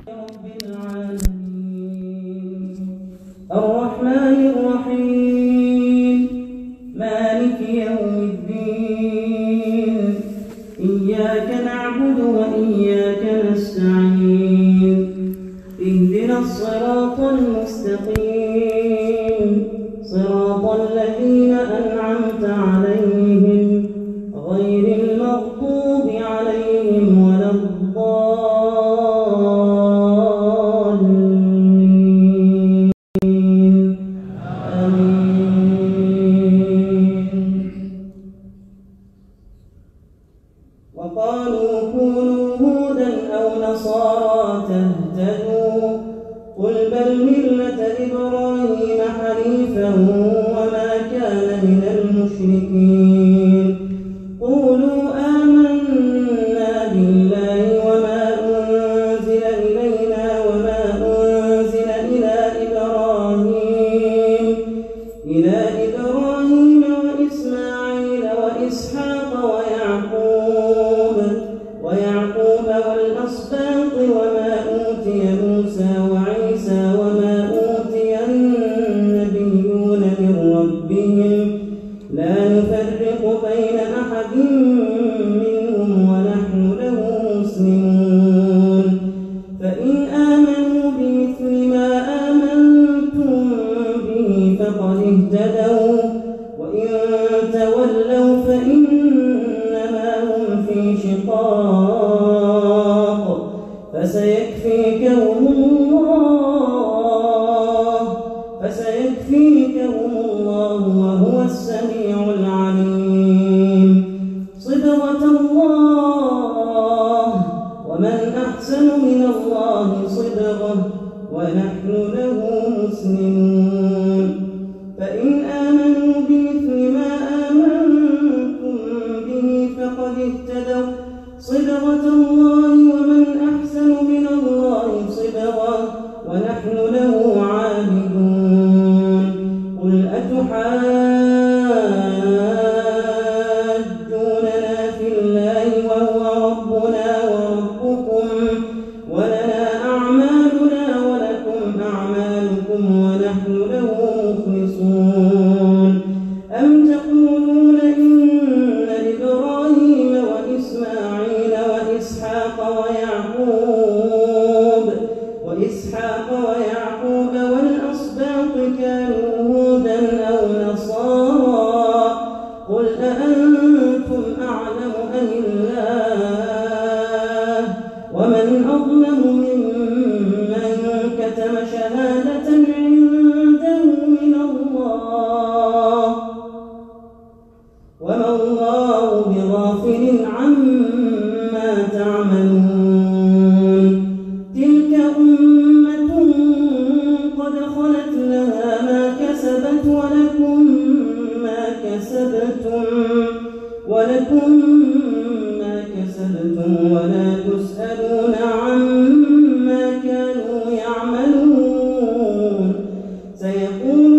رب العالمين الرحمن الرحيم مالك يوم الدين إياك نعبد وإياك نستعين اهدنا الصراط المستقيم صراط الذين أنعمت عليهم غير المغضوب عليهم ولا الضالين آمين. وقالوا كونوا هودا أو نصارى تهتدوا قل بل ملة إبراهيم حنيفا وما كان من المشركين قولوا آمنا بالله وما أنزل إلينا وما أنزل إلى إبراهيم وإسماعيل وإسحاق ويعقوب والأسباط وما أوتي موسى وعيسى وما أوتي النبيون من ربهم لا نفرق بين أحد منهم ونحن له مسلمون فإن آمنوا بمثل ما آمنتم به فقد اهتدوا وإن تولوا فإنما هم في شقاق فسيكفيكهم الله وهو السميع العليم صبغة الله ومن أحسن من الله صبغة ونحن له مسلمون فإن آمنوا بمثل ما آمنتم به فقد اهتدوا صبغة الله ومن أحسن من الله صبغة ونحن له عابدون قل أتحاجوننا في الله وهو ربنا وربكم ولنا أعمالنا ولكم أعمالكم ونحن له مخلصون أم تقولون إن إبراهيم وإسماعيل وإسحاق ويعقوب والأسباط كانوا هودا أو نصارى قل أأنتم أعلم أم الله ومن أظلم ممن كتم شهادة عنده من الله وما الله بغافل عما تعملون تلك أمة قد خلت لها ما كسبت ولكم ما كسبتم ولا تسألون عما كانوا يعملون سيقول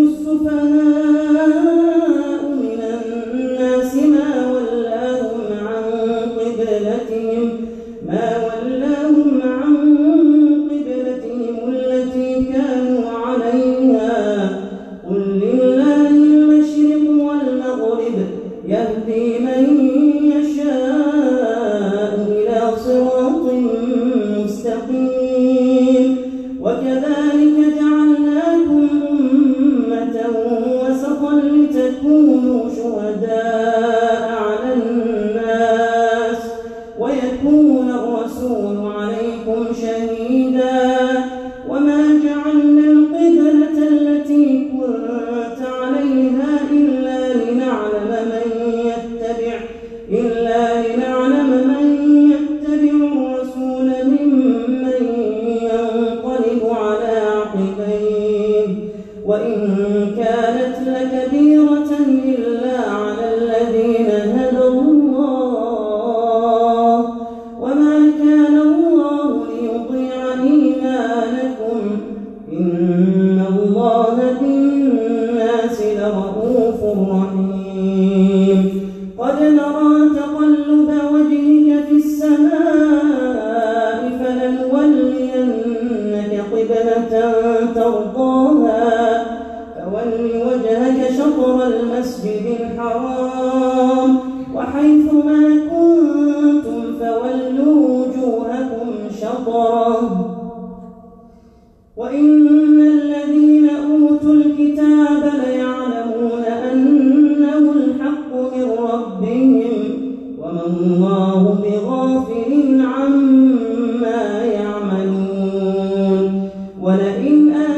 السفهاء من الناس ما ولاهم عن قبلتهم التي كانوا عليها قل لله المشرق والمغرب يهدي من يشاء إلى صراط مستقيم وكذلك جعلناكم أمة وسطا لتكونوا شهداء على الناس ويكون الرسول عليكم شهيدا وما جعلنا القبلة التي كنت عليها إلا لنعلم من يتبع الرسول ممن ينقلب على عقبيه وإن كانت لكبيرة إلا على الذين هدى الله وما كان الله ليضيع شطره وإن الذين أوتوا الكتاب ليعلمون أنه الحق من ربهم وما الله بغافل عما يعملون ولئن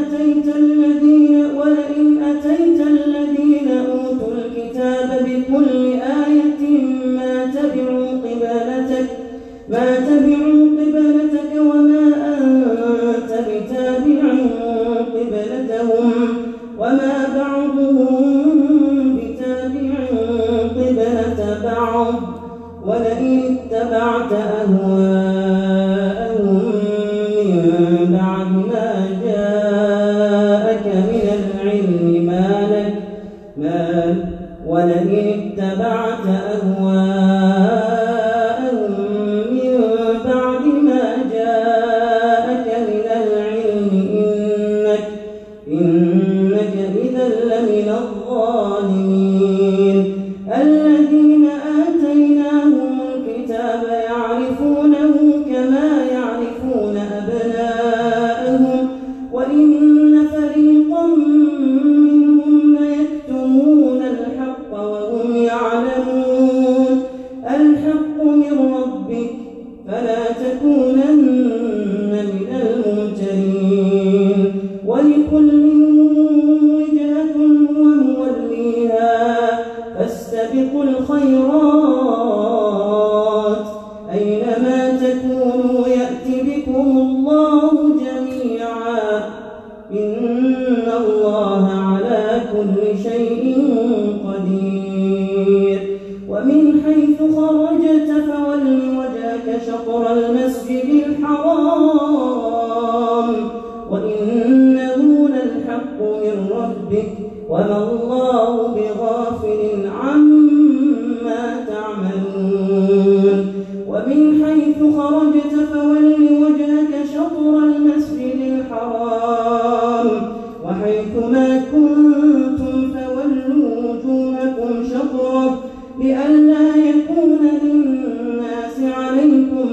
أتيت الذين أوتوا الكتاب بكل آية ما تبعوا قبلتك وما أنت بتابع قبلتهم وما بعضهم بتابع قبلة بعض ولئن اتبعت أهواءهم من بعد ما جاءك من العلم ولئن اتبعت أهواءهم من بعد ما جاءك من العلم إنك إذا لمن الظالمين الذين آتيناهم الكتاب يعرفونه كما يعرفون أبناءهم وإن فريقا منهم ليكتمون الحق وهم يعلمون الحق من ربك فلا تكونن من الممترين ولكل وجهة هو موليها فاستبقوا الخيرات أينما تكونوا يأت بكم الله جميعا إن الله على كل شيء قدير ومن حيث خرجت فول وجهك شطر المسجد الحرام وإنه للحق من ربك وما الله بغافل عما تعملون ومن حيث خرجت فول وجهك شطر المسجد الحرام وحيث ما كنتم فولوا وجوهكم شطره لئلا يكون للناس عليكم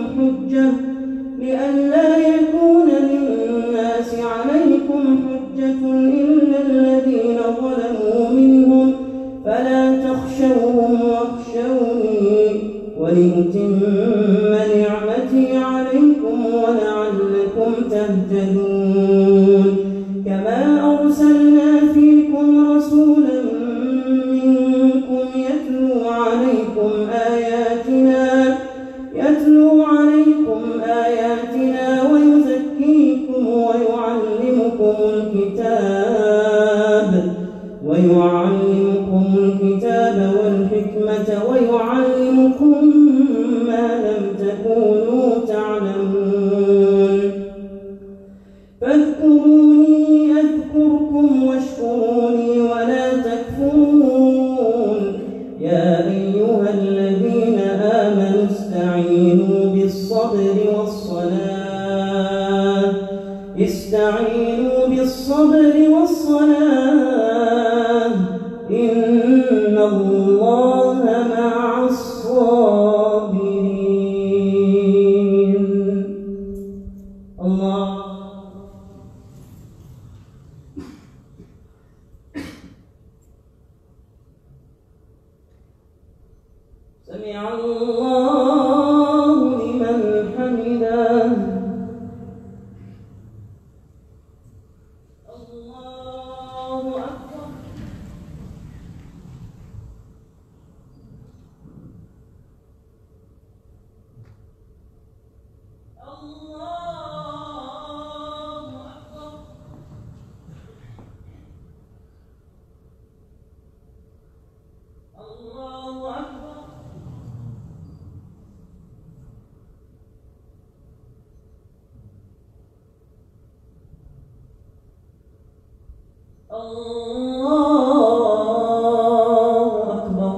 حجة إلا الذين ظلموا منهم فلا تخشوهم واخشوني ولأتم نعمتي عليكم ولعلكم تهتدون كما أرسلنا فيكم رسولا منكم يتلو عليكم آياتنا ويزكيكم ويعلمكم الكتاب والحكمة ويعلمكم ما لم تكونوا تعلمون فاذكروني أذكركم واشكروني ولا تكفرون يا أيها الذين آمنوا استعينوا بالصبر والصلاة إن الله مع الصابرين الله سمع الله لمن حمده الله أكبر.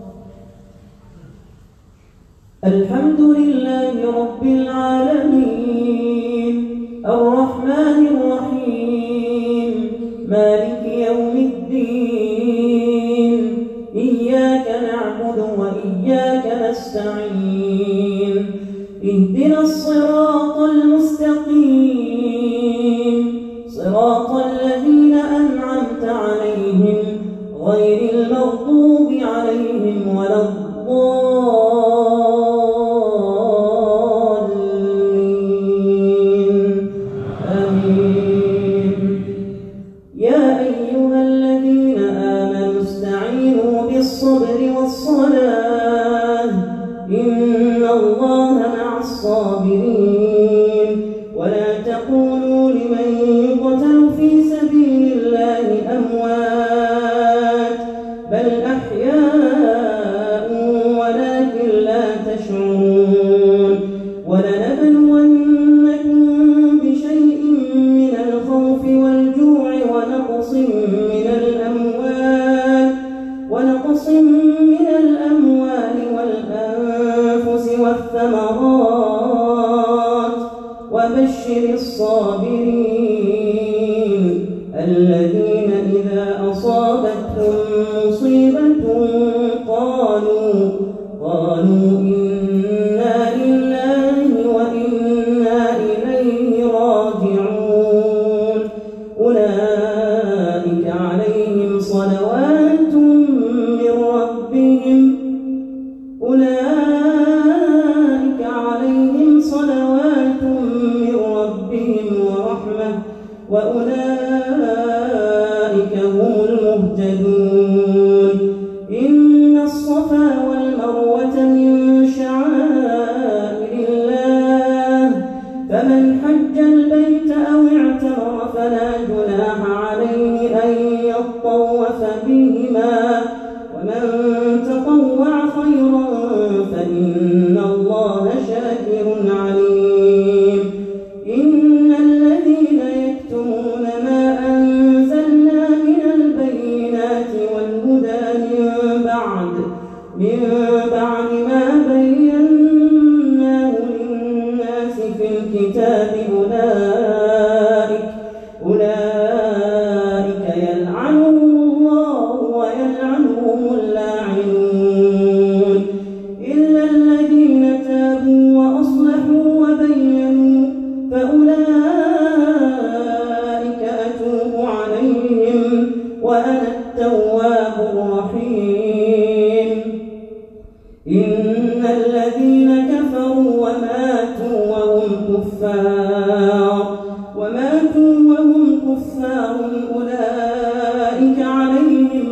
الحمد لله رب العالمين الرحمن الرحيم مالك يوم الدين إياك نعبد وإياك نستعين اهدنا اهدنا الصراط المستقيم صراط الذين أنعمت عليهم غير المغضوب عليهم ولا الضالين آمين. يا أيها الذين آمنوا استعينوا بالصبر والصلاة إن الله مع الصابرين. ولا تقولوا لمن يقتل في سبيل الله أموات بل أحياء ولكن لا تشعرون. ولنبلونكم بشيء من الخوف والجوع ونقص من الأموال والأنفس والثمرات وبشر الصابرين الذين إذا أصابتهم مصيبة قالوا إنا لله وإنا إليه راجعون. أولئك عليهم صلوات من ربهم ورحمة وأولئك هم المهتدون. إن الصفا والمروة من شعائر الله فمن حج البيت أو اعتمر فلا جناح عليه أن يطوف بهما ومن تطوع خيرا فإن الله شاكر عليم. إن الذين يكتمون ما أنزلنا من البينات والهدى من بعد ما بيناه للناس في الكتاب أولئك يلعنهم الله ويلعنهم اللاعنون إلا الذين تابوا وأصلحوا وبينوا فأولئك أتوب عليهم وأنا التواب الرحيم. إن الذين كفروا وماتوا وهم كفار أولئك عليهم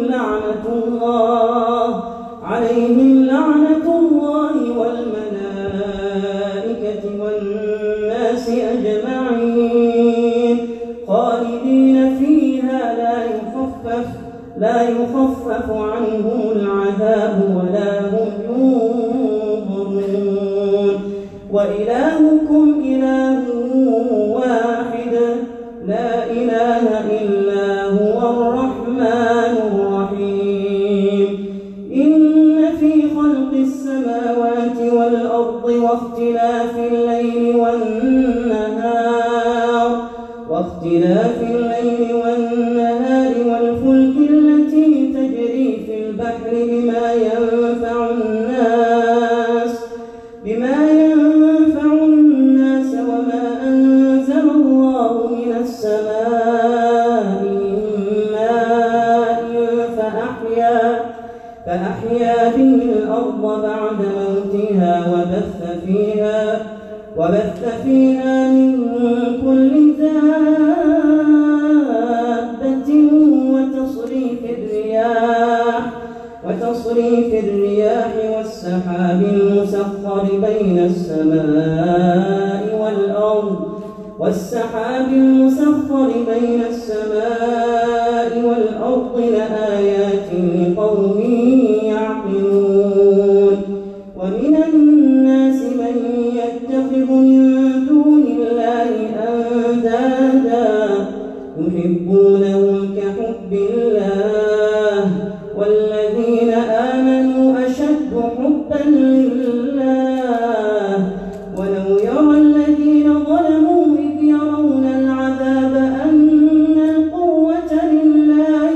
لعنة الله والملائكة والناس أجمعين خالدين فيها لا يخفف عنهم العذاب ولا هم ينظرون. وإلهكم إله واحد لا إله إلا هو الرحمن الرحيم. إن في خلق السماوات والأرض واختلاف الليل والنهار والفلك التي تجري في البحر بما ينفع الناس وما أنزل الله من السماء من ماء فأحيا به الأرض بعد موتها وبث فيها من كل دابة وتصريف الرياح والسحاب المسخر بين السماء والأرض لآيات لقوم يعقلون. ومن الناس من يتخذ من دون الله أندادا يحبونهم كحب الله والذين آمنوا أشد حبا لله. ولو يرى الذين ظلموا إذ يرون العذاب أن القوة لله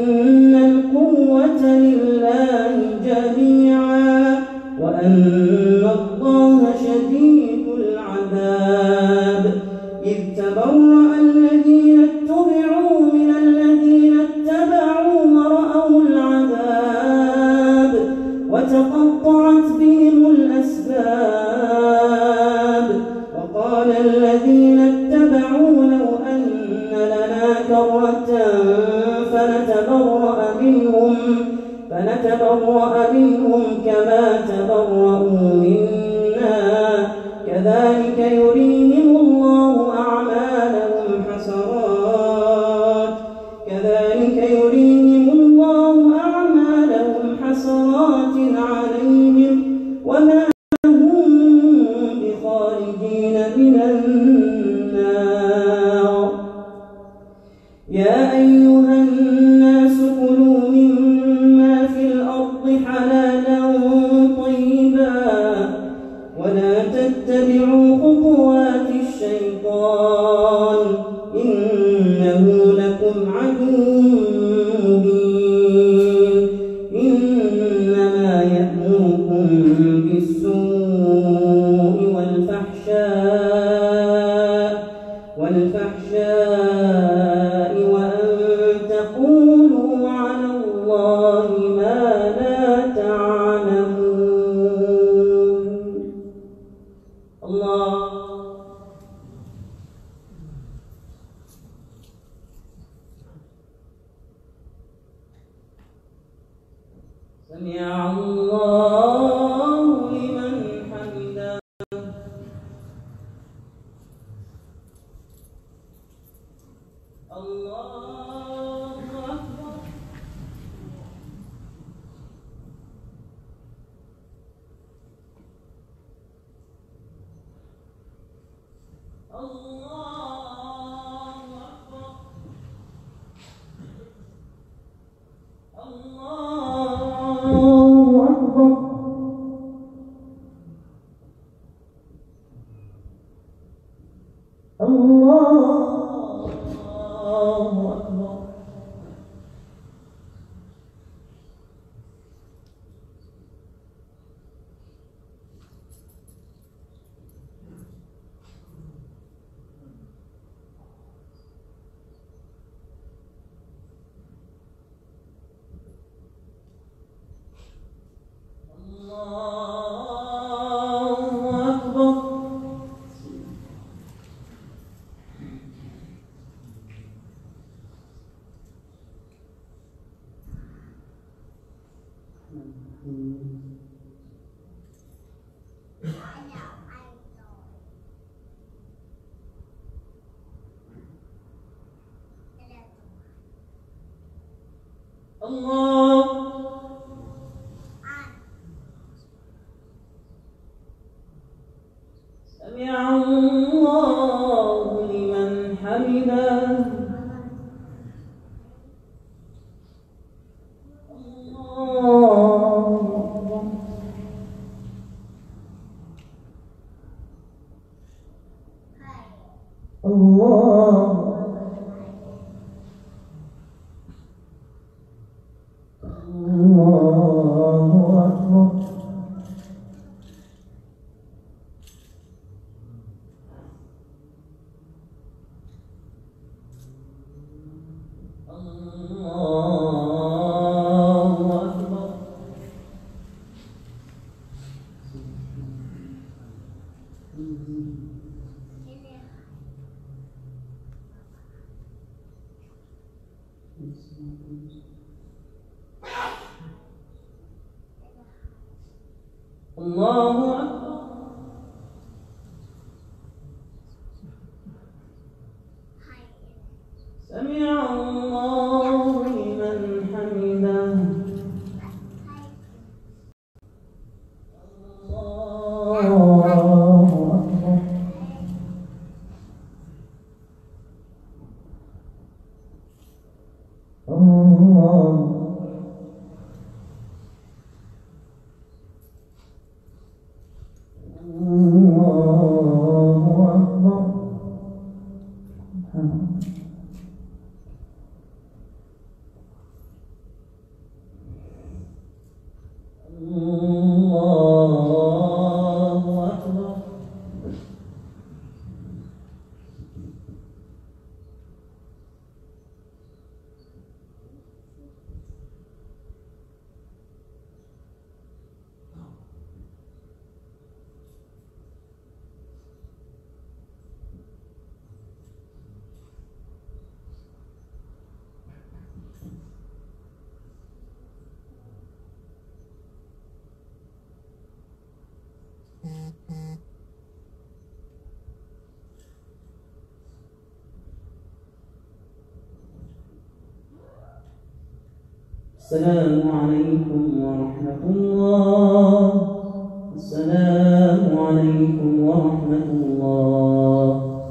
جميعا وأن الله شديد العذاب إذ تبرأ الذين اتبعوا من الذين اتبعوا ورأوا العذاب وتقطعت بهم الأسباب وقال الذين اتبعوا لو أن لنا كرة فنتبرأ منهم كما تبرأوا منا كذلك يريهم الله أعمالهم حسرات عليهم وما هم بخارجين من النار يا أيها الناس كلوا مما في الأرض حلالا طيبا ولا تتبعوا خطوات الشيطان إنه لكم عدو مبين إنما يأمركم بالسوء والفحشاء وأن تقولوا على الله ما لا تعلمون. الله سمع الله لمن حمده. الله أكبر. الله أكبر. الله أكبر. الله أكبر. سمع الله لمن حمده. الله أكبر. سمع الله لمن حمده. الله أكبر. الله السلام عليكم ورحمة الله. السلام عليكم ورحمة الله.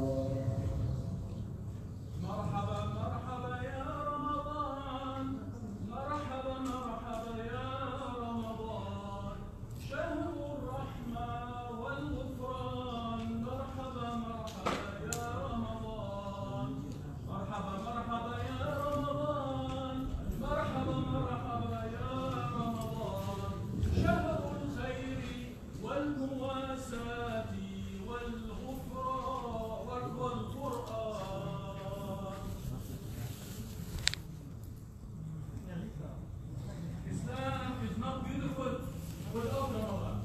مرحبا مرحبا يا رمضان، مرحبا مرحبا يا رمضان، شهر الرحمة والغفران. مرحبا مرحبا يا رمضان، مرحبا مرحبا يا رمضان، مرحبا مرحبا يا رمضان، شهر الخير والمواساة والغفران والقرآن. Islam is not beautiful without Ramadan.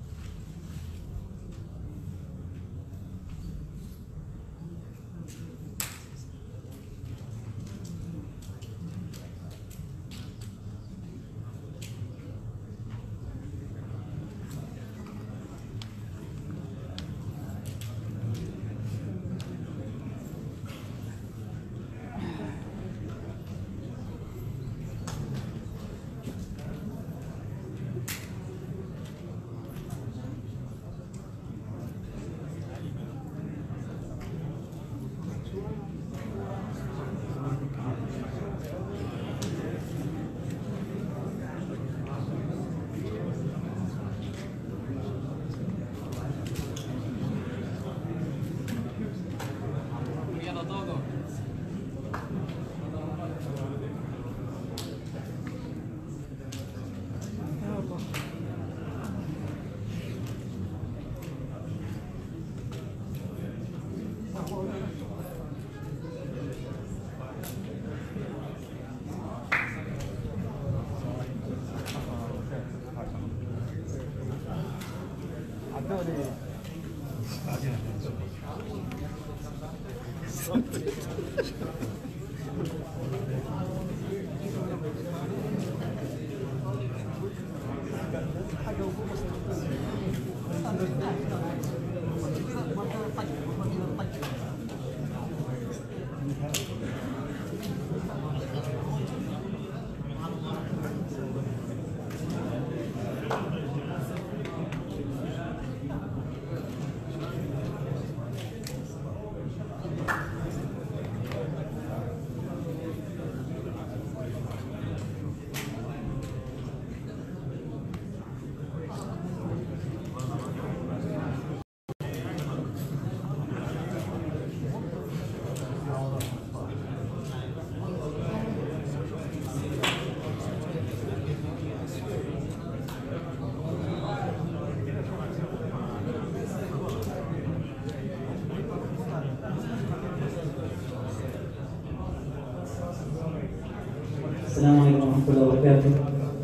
Assalamu alaikum wa rahmatullahi wa barakatuh.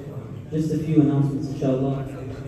Just a few announcements, inshallah.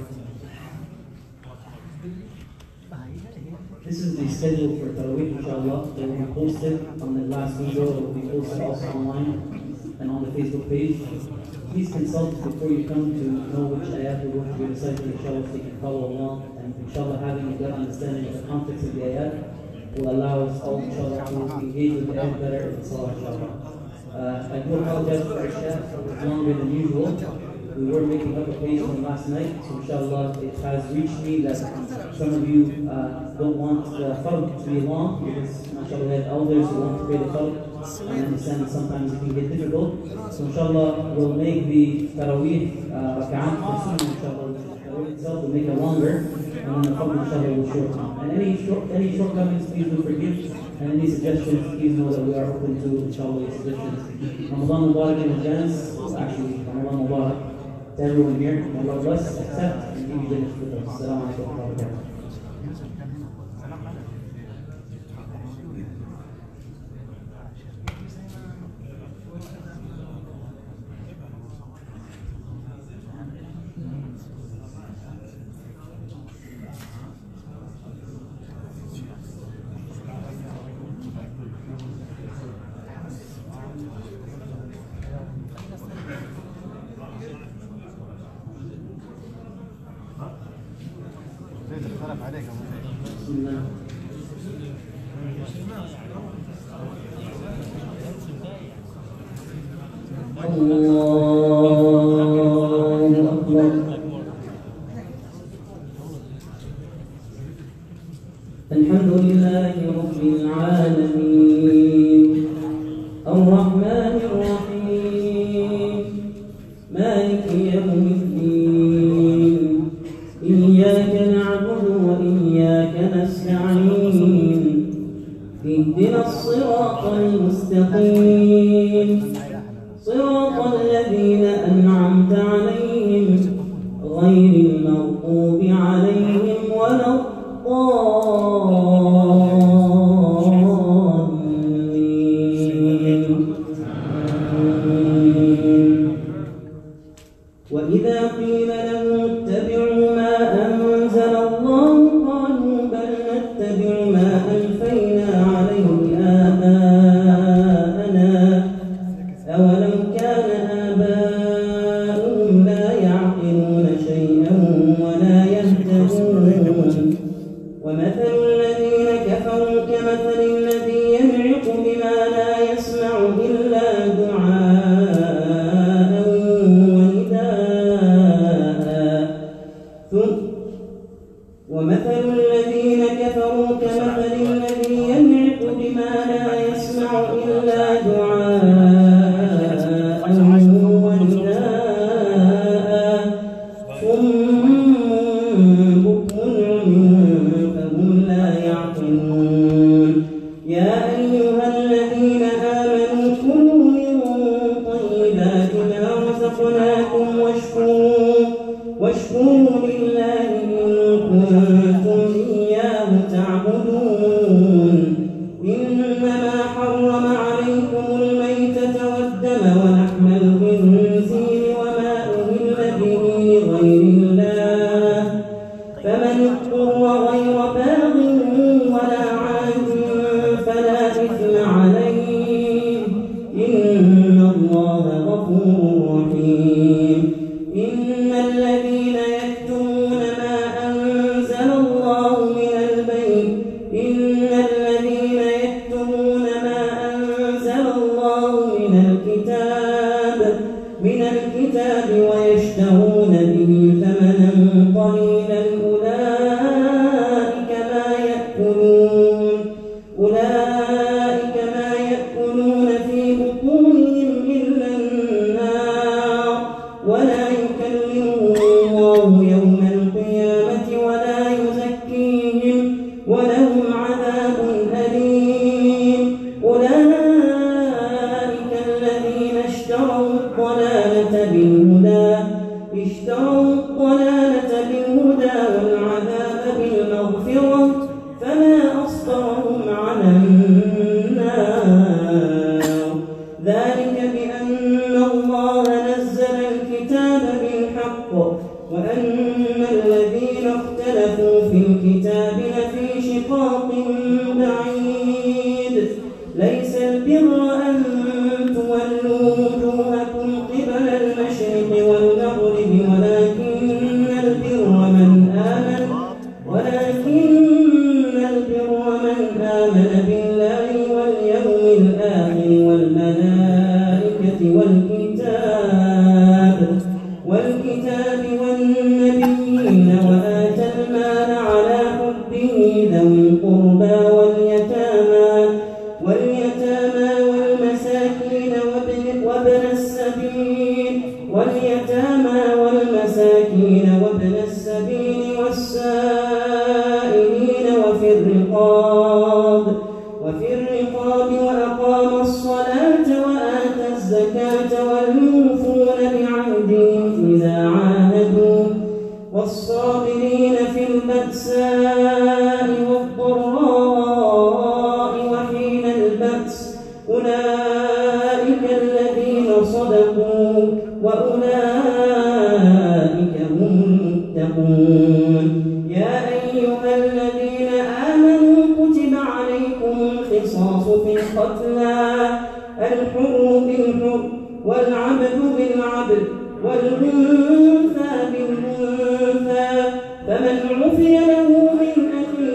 This is the schedule for Taraweeh, inshallah. It will be posted on the last video. It will be posted also online and on the Facebook page. Please consult before you come to know which ayat we're going to be reciting, inshallah, so you can follow along. And inshallah, having a good understanding of the context of the ayat will allow us all, inshallah, to engage with the ayat better in salah, inshallah. I do apologize for our staff, it was longer than usual. We were making up a page from last night, so inshallah it has reached me that some of you don't want the fard to be long, because mashallah we have elders who want to pay the fard. I understand that sometimes it can get difficult. So inshallah we'll make the Taraweeh raka'at for sunnah, inshallah. The Taraweeh itself will make it longer, and then the fard inshallah will shorten. And any shortcomings, please do forgive. And any suggestions, please know that we are open to, inshallah, your suggestions. Ramadan Mubarak in advance, actually, Ramadan Mubarak to everyone here. May Allah bless, accept, and give you Jannah with us. Assalamu alaikum wa rahmatullahi wa barakatuh. بسم الله. الله الحمد لله رب العالمين الرحمن الرحيم مالك يوم الدين إياك نعبد وإياك نستعين اهدنا الصراط المستقيم صراط الذين أنعمت عليهم غير المغضوب عليهم ولا الضالين. وإذا قيل لهم اتبعوا ما أنزل الله قالوا بل نتبع ما ألفينا عليه آباءنا أولو كان آباؤهم لا يعقلون شيئا ولا يهتدون ومثل الذين كفروا كمثل الذي ينعق بما لا يسمع إلا دعاء ونداء ومثل الذين كفروا كمثل الذي ينعق بما لا يسمع إلا دعاء ونداء صم بكم عمي فهم لا يعقلون. يا أيها الذين آمنوا كلوا من طيبات ما رزقناكم واشكروا لله إن كنتم إياه تعبدون. إنما حرم عليكم الميتة والدم ولحم الخنزير وما أهل به لغير الله فمن اضطر غير باغ ولا عاد فلا إثم عليه إن الله غفور رحيم. إن الذين يكتمون ما أنزل الله من الكتاب ويشترون به ثمنا قليلا أولئك ما يأكلون في بطونهم إلا النار ولا يكلمهم الله يوم القيامة ولا يزكيهم ولهم عذاب أليم. أولئك الذين اشتروا الضلالة بالهدى والعذاب بالمغفرة فما أصبرهم على النار. ذلك بأن الله نزل الكتاب بالحق وأن الذين اختلفوا في الكتاب لفي شقاق بعيد. ليس البر أن تولوا وجوهكم قبل المشرق والمغرب ولكن البر من آمن بالله واليوم الآخر والملائكة والكتاب والنبيين وآتى المال على حبه ذوي القربى واليتامى والمساكين وابن السبيل والسائلين وفي الرقاب وأقام الصلاة وآتى الزكاة والموفون بعهدهم إذا عاهدوا والصابرين في البأساء والضراء وحين البأس أولئك الذين صدقوا وأولئك هم المتقون. يا أيها الذين آمنوا كتب عليكم القصاص في القتلى الحر بالحر والعبد بالعبد والأنثى بالأنثى فمن عفي له من أخيه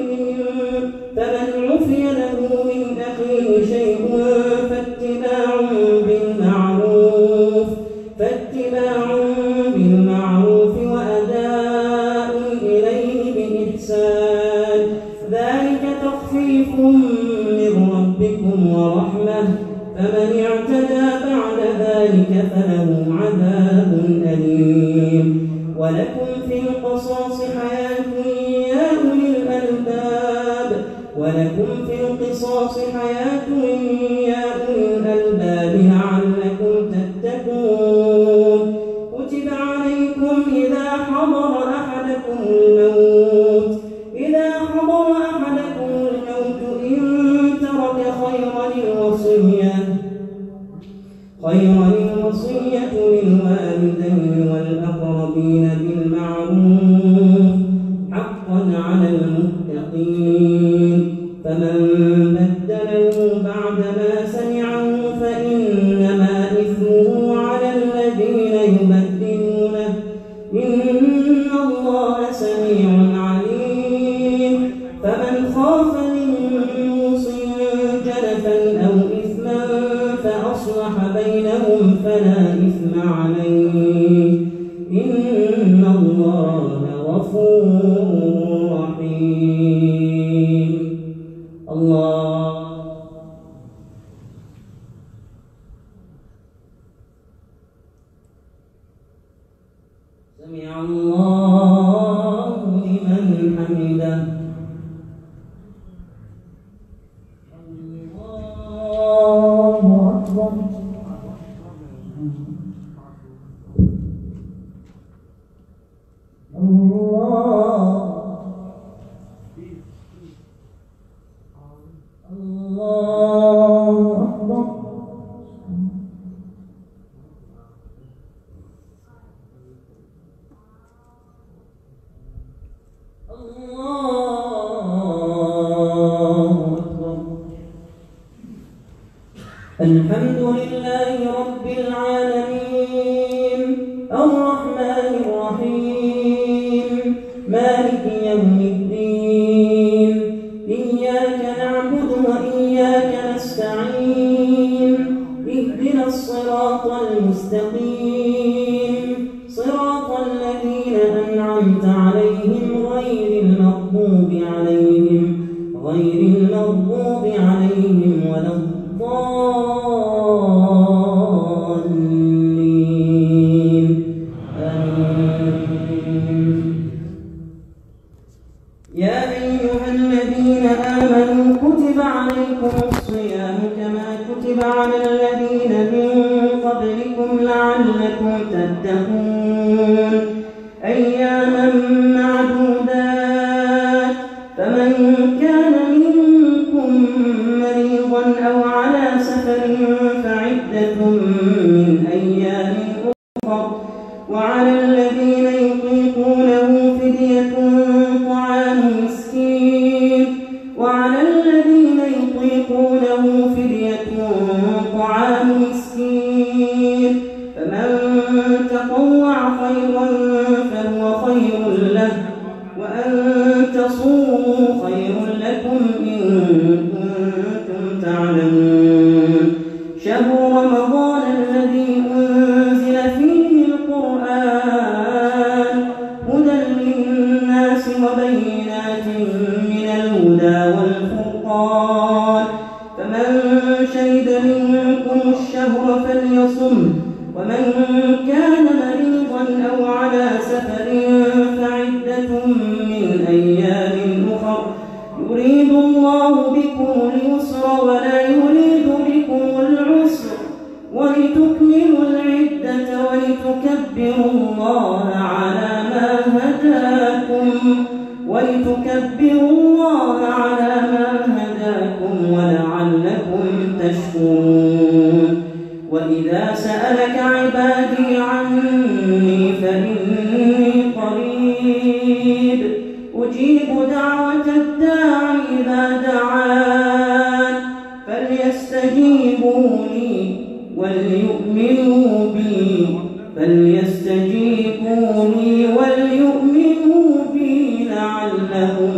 من ربكم ورحمة فمن اعتدى بعد ذلك فله عذاب أليم ولكم في القصاص حياة يا أولي الألباب لعلكم تتقون كتب عليكم إذا حضر أحدكم الموت إن ترك خيرا الوصية للوالدين والأقربين بالمعروف حقا على المتقين فمن بدله بعدما سمعه فإنما إثمه على الذين يبدلونه إن الله سميع عليم فمن خاف من موص جنفا أو إثما فأصلح بينهم فلا إثم عليه إن الله غفور رحيم. الله سمع الله لمن حمده. الله أكبر. الحمد لله رب العالمين الرحمن الرحيم مالك يوم الدين إياك نعبد وإياك نستعين اهدنا الصراط المستقيم صراط الذين أنعمت عليهم غير المغضوب عليهم ولا الضالين آمين. يا أيها الذين آمنوا كتب عليكم الصيام كما كتب على الذين من قبلكم لعلكم تتقون أياما معدودات فمن كان منكم مريضا أو على سفر فعدة من أيام أخر وعلى الذين يطيقونه فدية طعام مسكين فمن تطوع خيرا فهو خير له وأن تصوموا خير لكم إن كنتم تعلمون شهر رمضان الذي أنزل فيه القرآن هدى للناس وبينات من الهدى والفرقان فمن شهد منكم الشهر فليصم ومن كان مريضا أو على سفر فعدة من أيام أخر يريد الله بكم اليسر ولا يريد بكم العسر ولتكملوا العدة ولتكبروا الله على ما هداكم ولعلكم تشكرون وإذا سألك عبادي عني فإني قريب أجيب دعوة الداع إذا دعان فليستجيبوا لي وليؤمنوا بي لعلهم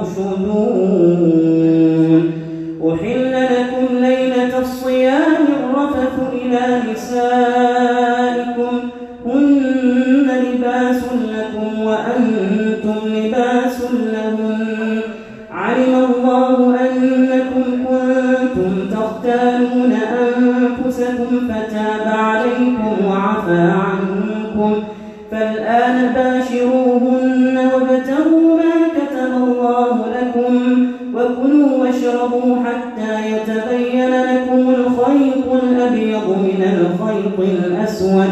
يرشدون أحل لكم ليلة الصيام الرفث إلى نسائكم هن لباس لكم وأنتم لباس لهن علم الله أن تنظروا حتى يتبين لكم الخيط الأبيض من الخيط الأسود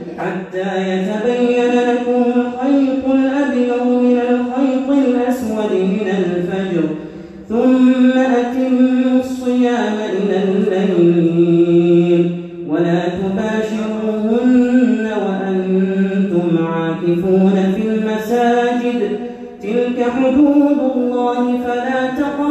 من الفجر، ثم أتموا الصيام إلى الليل ولا تباشروهن وأنتم عاكفون في المساجد، تلك حدود الله فلا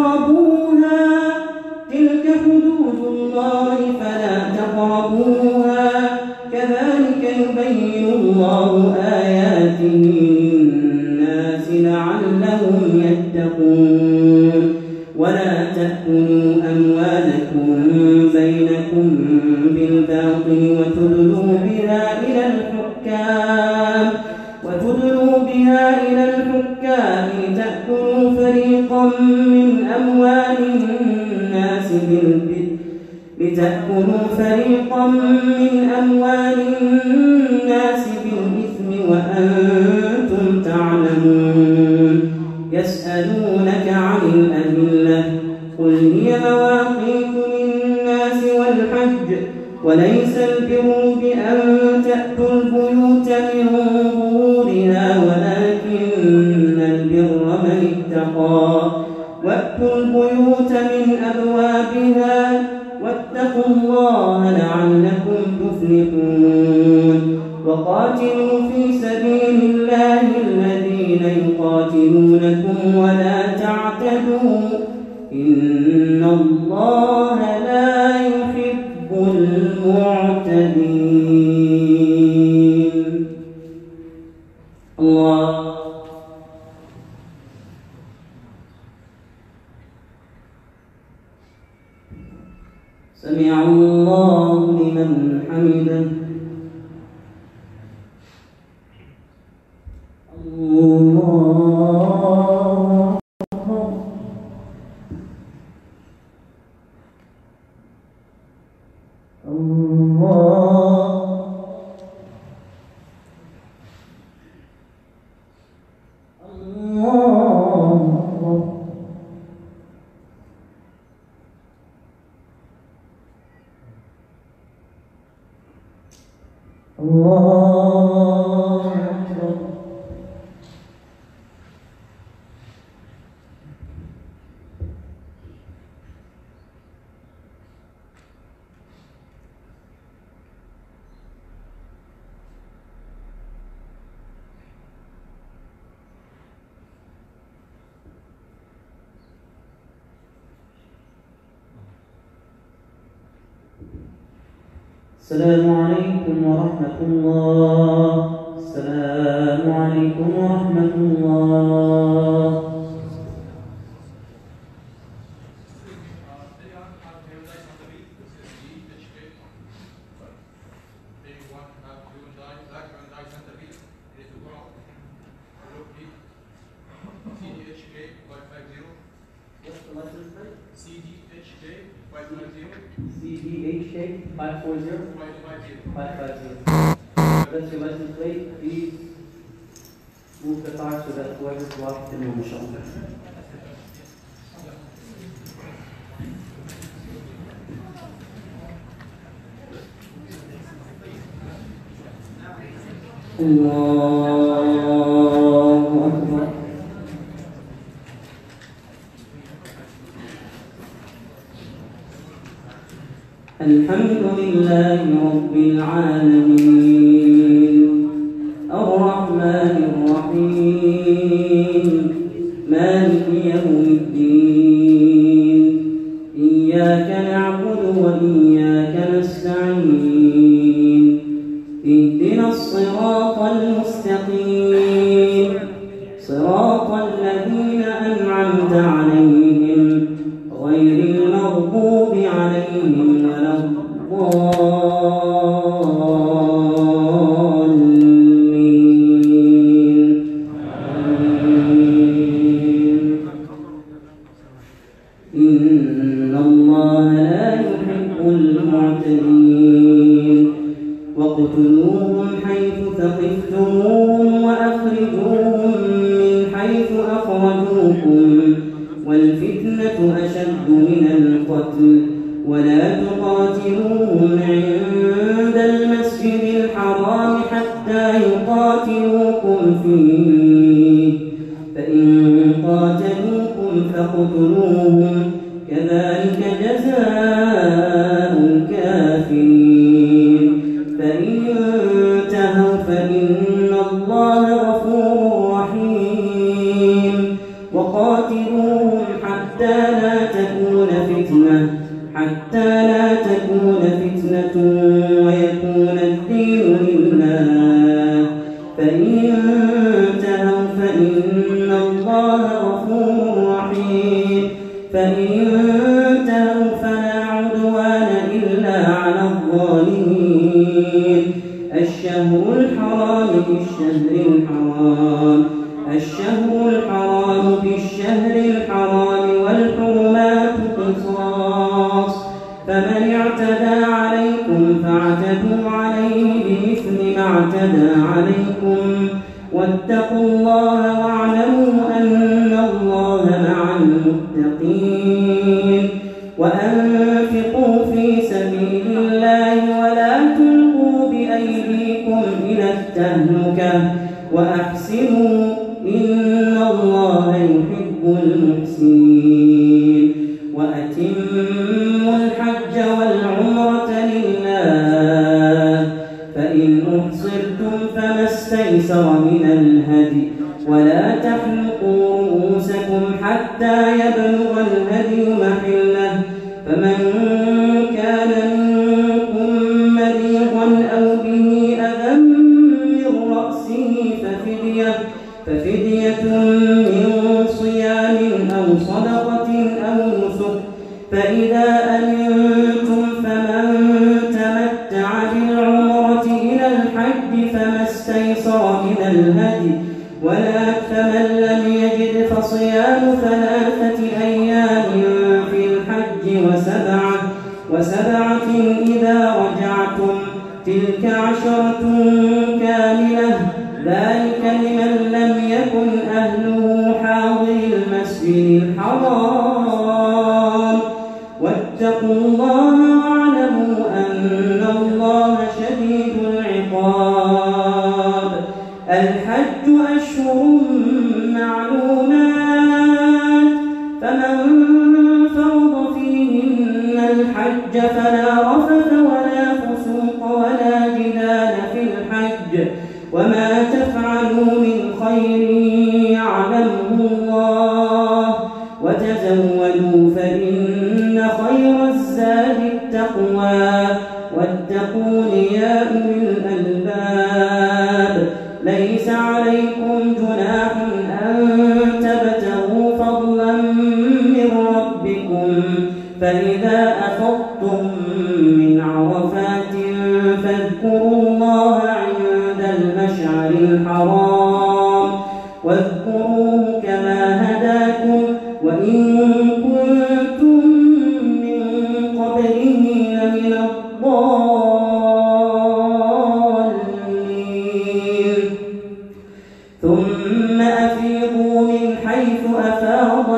تقربوها كذلك يبين الله آياته للناس لعلهم يتقون. ولا تأكلوا أموالكم بينكم بالباطل وتدلوا بها إلى الحكام لتأكلوا فريقا من أموال الناس بالإثم وأنتم تعلمون. يسألونك عن الأهلة قل هي مواقيت للناس والحج وليس البر بأن تأتوا البيوت من ظهورها ولكن البر من اتقى وأتوا البيوت من أبوابها واتقوا الله لعلكم تفلحون. وقاتلوا في سبيل الله الذين يقاتلونكم ولا تعتدوا إن الله لا يحب المعتدين. الله سمع الله لمن حمده. الله أكبر. الله أكبر. السلام عليكم ورحمة الله. السلام عليكم ورحمة الله. CDHK 540 550. That's your license plate. Please move the car so that whoever's blocked can move the shoulder. الله أكبر. الحمد لله رب العالمين الرحمن الرحيم مالك يوم الدين إياك نعبد وإياك نستعين اهدنا الصراط المستقيم صراط الذين أنعمت عليهم غير المغضوب عليهم ولا الضالين. إن الله لا يحب المعتدين. واقتلوهم حيث ثقفتموهم وأخرجوهم من حيث أخرجوكم والفتنة أشد من ولا تقاتلوهم عند المسجد الحرام حتى يقاتلوكم فيه فإن قاتلوكم فاقتلوهم كذلك جزاء الكافرين فإن انتهوا فإن الله غفور رحيم وقاتلوهم حتى لا تكون فتنة ويكون الدين لله فإن انتهوا فإن الله غفور رحيم فإن انتهوا فلا عدوان إلا على الظالمين الشهر الحرام بالشهر الحرام والحرمات قصاص فمن اعتدى عليكم فاعتدوا عليه بمثل ما اعتدى عليكم واتقوا الله واعلموا أن الله مع المتقين وأنفقوا في سبيل الله ولا تلقوا بأيديكم إلى التهلكة وأحسنوا إن الله يحب المحسنين وأتموا الحج والعمرة لله فإن أحصرتم فما استيسر من الهدي ولا تحلقوا رؤوسكم حتى يبلغ الهدي محله فمن كان منكم مريضا أو به أذى من رأسه ففدية من صيام أو صدقة أو نسك فإذا أمنتم فمن تمتع بالعمرة إلى الحج فما استيسر من الهدي فمن لم يجد فصيام 3 أيام في الحج وسبعة إذا رجعتم تلك 10 كاملة ذلك لمن لم يكن أهله حاضر المسجد الحرام واتقوا الله واعلموا أن الله شديد العقاب الحج أشهر معلومات فمن فرض فيهن الحج فلا رفث ولا فسوق ولا جدال في الحج وما تفعلوا من خير يعلمه الله وتزودوا فإن خير الزاد التقوى واتقون يا أولي الألباب ليس عليكم جناح أن تبتغوا فضلا من ربكم فإذا أفضتم من عرفات فاذكروا الله عند المشعر الحرام واذكروه كما هداكم وإن كنتم من قبله لمن الضالين ثم أفيضوا من حيث أفاض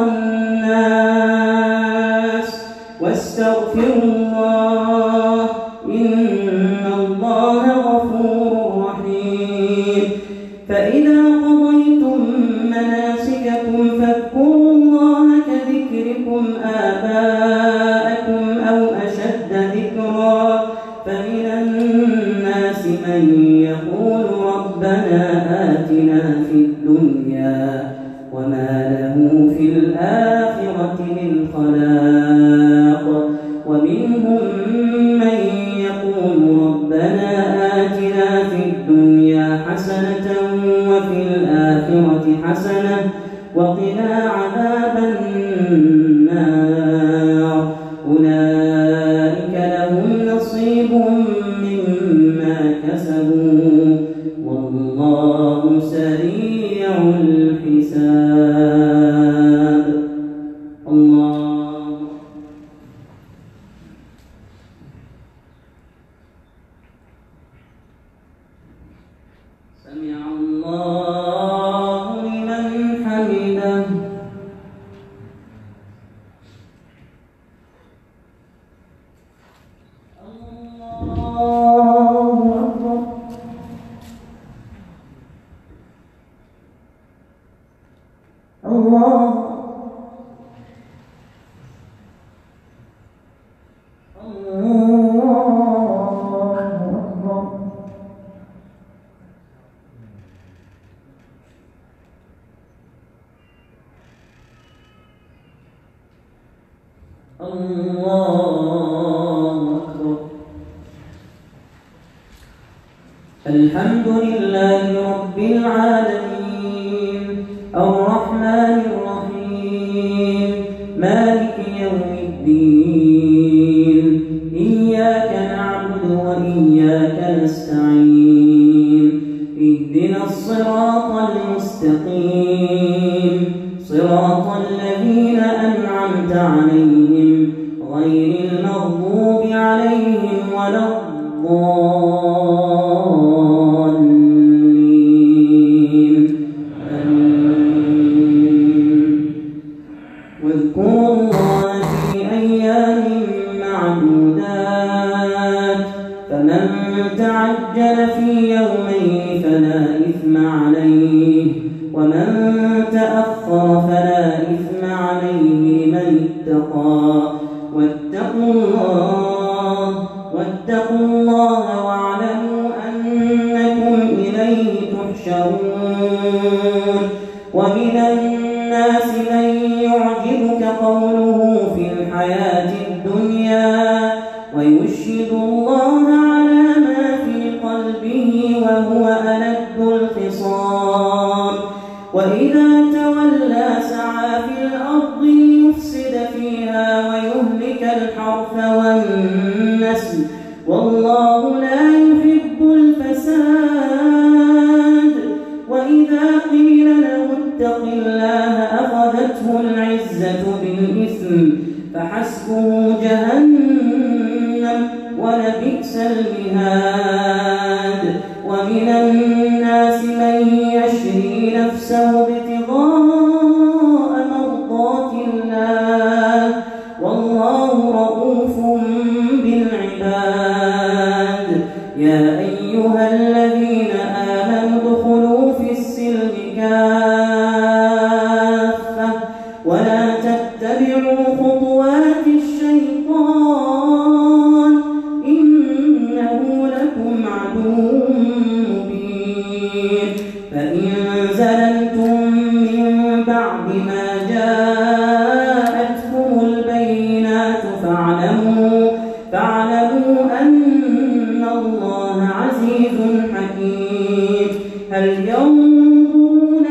الناس واستغفروا الله إن الله غفور رحيم فإذا قضيتم مناسككم فاذكروا الله كذكركم آباءكم أو أشد ذكرا فمن الناس من يقول ربنا آتنا في الدنيا وما له في الآخرة من خلاق ومنهم الله أكبر. الحمد لله رب العالمين الرحمن الرحيم مالك يوم الدين إياك نعبد وإياك نستعين اهدنا الصراط المستقيم صراط الذين أنعمت عليهم غير المغضوب عليهم ولا الضالين آمين. واذكروا الله في أيام معدودات فمن تعجل في يومين فلا إثم عليه ومن تأخر فلا إثم عليه لمن اتقى واتقوا الله واعلموا أنكم إليه تحشرون. ومن الناس من يعجبك قوله في الحياة الدنيا ويشهد الله على ما في قلبه وهو ألد الخصام وإذا تولى سعى في الأرض ليفسد فيها ويهلك الحرث والنسل والله لا يحب الفساد. وإذا قيل له اتق الله أخذته العزة بالإثم فحسبه جهنم ولبئس المهاد. ومن الناس من يشري نفسه ابتغاء مرضات الله والله رؤوف بالعباد. يا أيها الذين آمنوا ادخلوا في السلم كافة ولا تتبعوا خطوات الشيطان إنه لكم عدو مبين. فإن زللتم من بعد ما جاءتكم البينات فاعلموا أن الله عزيز حكيم. هل ينظرون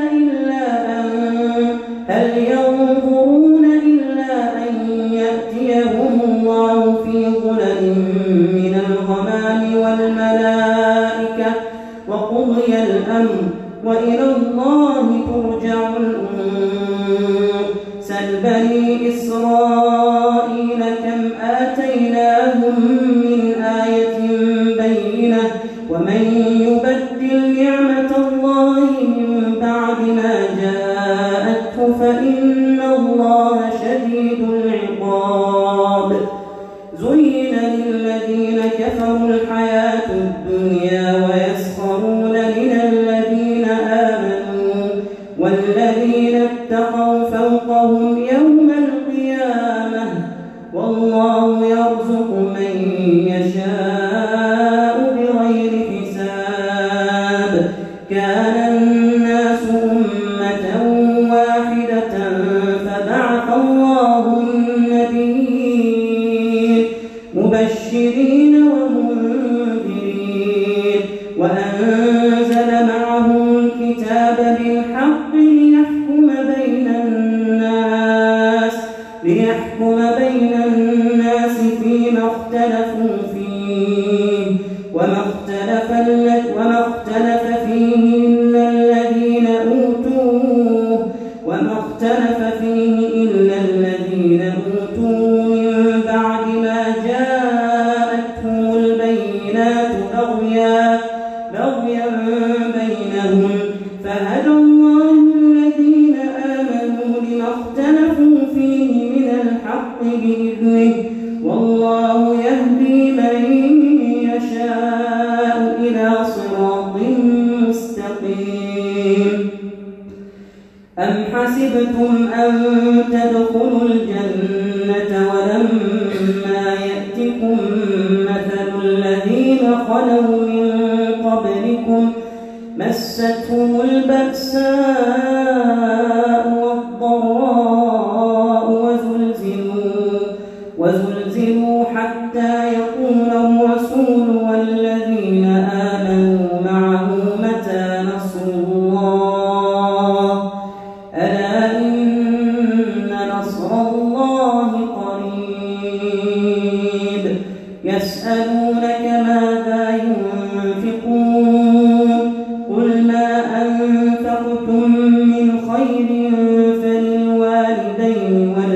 إلا أن يأتيهم الله في ظلل من الغمام والملائكة وقضي الأمر وإلى الله ترجع الأمور. سل بني إسرائيل كم آتيناهم من آية بينة ومن يبدل نعمة الله من بعد ما جاءته فإن الله شديد العقاب. زين للذين كفروا الحياة الدنيا ويسخرون من الذين آمنوا والذين اتقوا فوقهم يوم القيامة والله يرزق من يشاء بغير حساب. كان الناس أمة واحدة فبعث الله النبيين مبشرين ومنذرين وأنزل معهم الكتاب بالحق ليحكم بين الناس فيما اختلفوا فيه وما اختلف فيه إلا الذين أوتوه من بعد ما جاءتهم البينات بغيا بينهم فهدى الله الذين آمنوا لما اختلفوا فيه من الحق بإذنه والله يهدي من يشاء إلى صراط مستقيم. أم حسبتم أن تدخلوا الجنة ولما يأتكم مثل الذين خلوا من قبلكم مستهم البأساء والضراء الله قريب يسألونك ماذا ينفقون قل ما أنفقتم من خير فللوالدين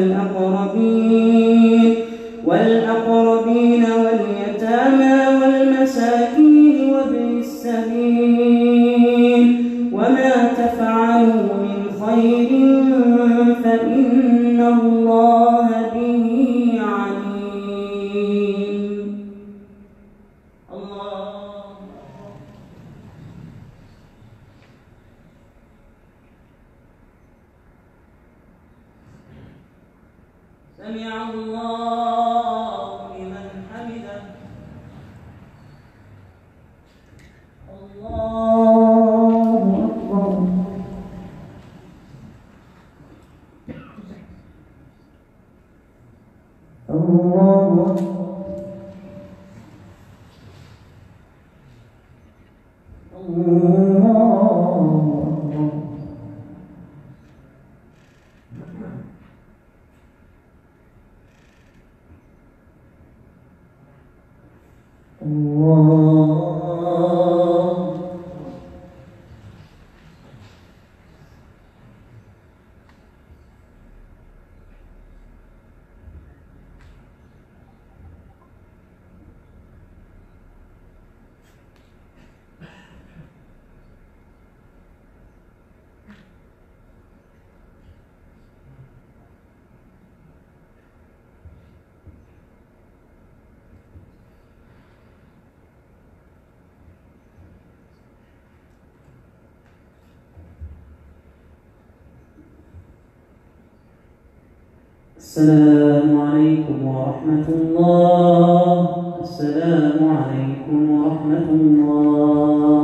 والأقربين واليتامى والمساكين وابن السبيل وما تفعلوا من خير فإن الله به عليم. الله سمع الله لمن حمده. الله أكبر. الله السلام عليكم ورحمة الله. السلام عليكم ورحمة الله.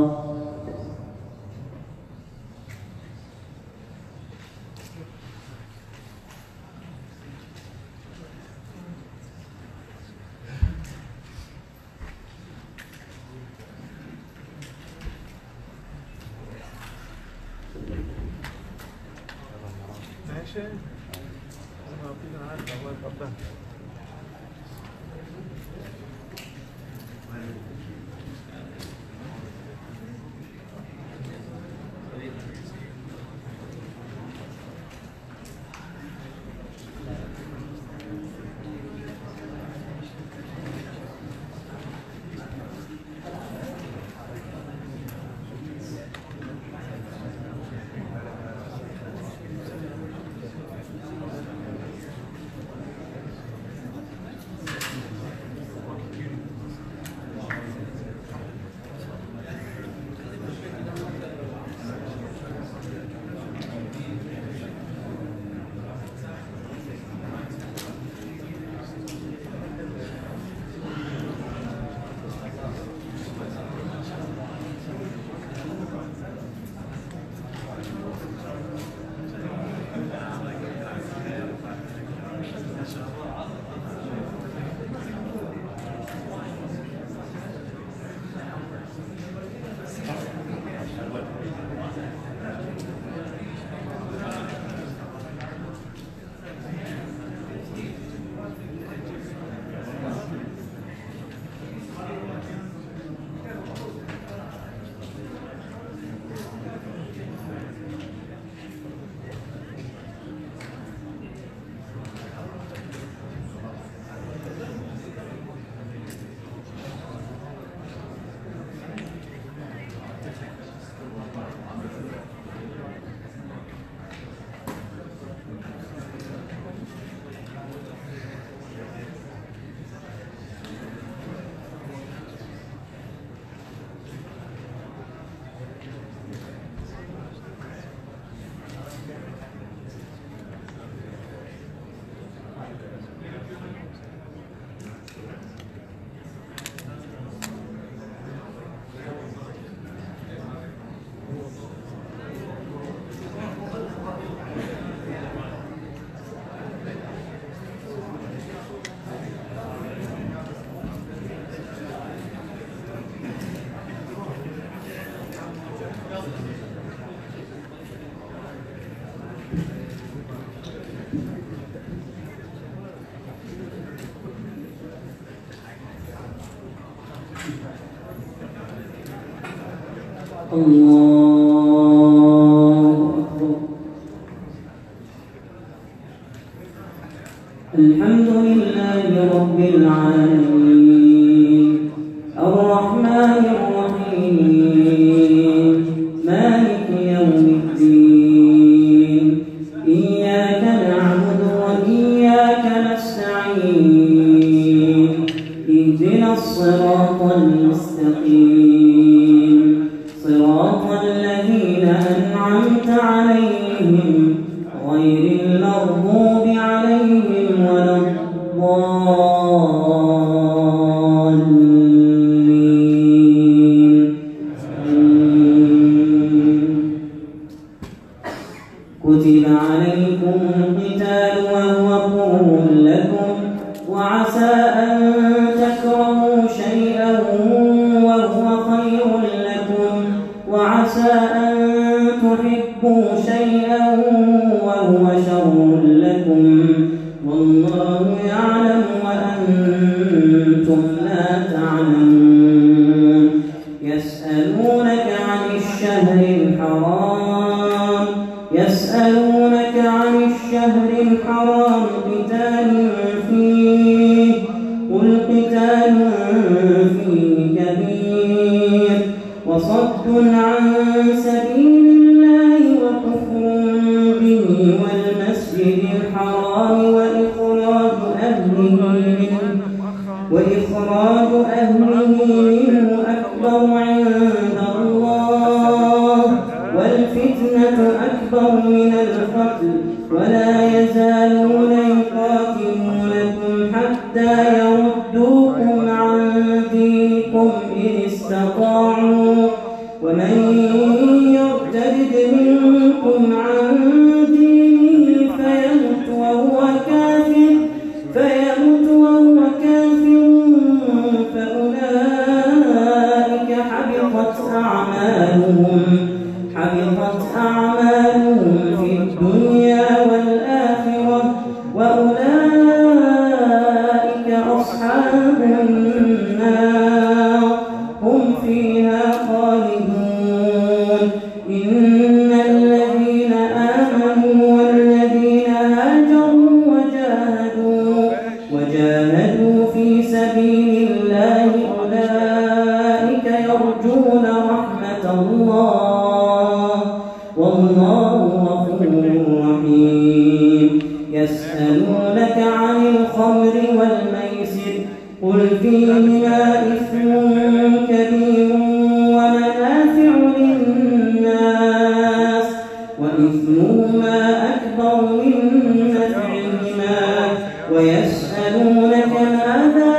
ماشي. الله يقدر. الله أكبر. الحمد لله رب العالمين الرحمن الرحيم مالك يوم الدين إياك نعبد وإياك نستعين اهدنا الصراط المستقيم صراط الذين أنعمت عليهم غير المغضوب عليهم ولا الضالين. كتب عليكم القتال وهو كره لكم وعسى أن تكرهوا شيئا وهو خير لكم وعسى أن تحبوا شيئا وهو شر لكم والله يعلم وأنتم لا تعلمون. يسألونك عن الشهر الحرام قتال فيه قل قتال فيه كبير وصد عن سبيل الله وكفر به والمسجد الحرام وإخراج أهله منه أكبر عند الله والفتنة أكبر من القتل ولا يزالون يقاتلونكم حتى يردوكم عن دينكم إن استطاعوا ومن يرتد منكم عن دينه فيمت وهو كافر فأولئك حبطت أعمالهم في الدنيا والآخرة وأولئك أصحاب النار هم فيها خالدون. إن الذين آمنوا والذين هاجروا وجاهدوا في سبيل الله أولئك يرجون رحمة الله والله غفور رحيم. يسألونك عن الخمر والميسر قل فيهما إثم كبير ومنافع للناس وإثمهما أكبر من نفعهما ويسألونك ماذا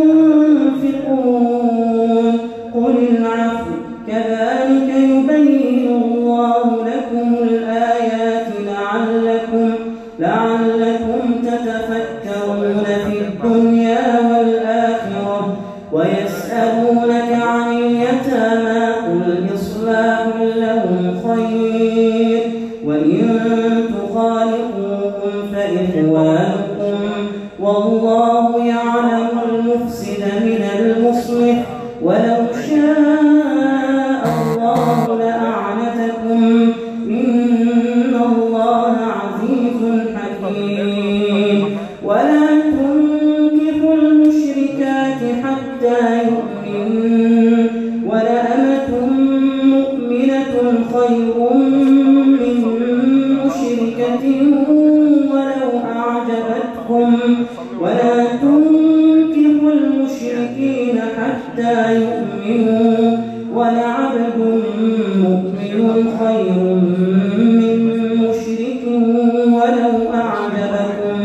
ينفقون قل العفو كذلك يبين الله لكم الآيات لعلكم تتفكرون في الدنيا والآخرة. ويسألونك عن اليتامى قل إصلاح لهم خير وإن تخالطوهم فإخوانكم والله يعلم المفسد من المصلح ولو شاء الله لأعنتكم إن الله عزيز حكيم. ولا تنكحوا المشركات حتى يؤمنوا ولأمة مؤمنة خير من مشركة ولو أعجبتكم ولا تنكحوا المشركين حتى يؤمنوا ولعبد مؤمن خير من مشرك ولو أعجبكم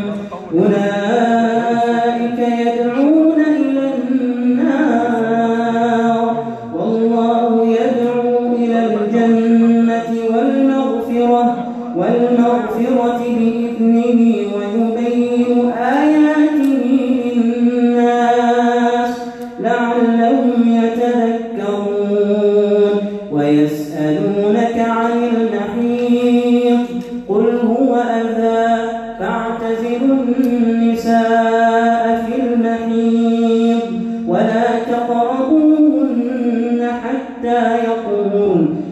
أولئك يدعون إلى النار والله يدعو إلى الجنة والمغفرة بإذنه ويبين آياته للناس لعلهم يتذكرون. ويسألونك عن المحيض قل هو أذى فاعتزلوا النساء في المحيض ولا تقربوهن حتى يطهرن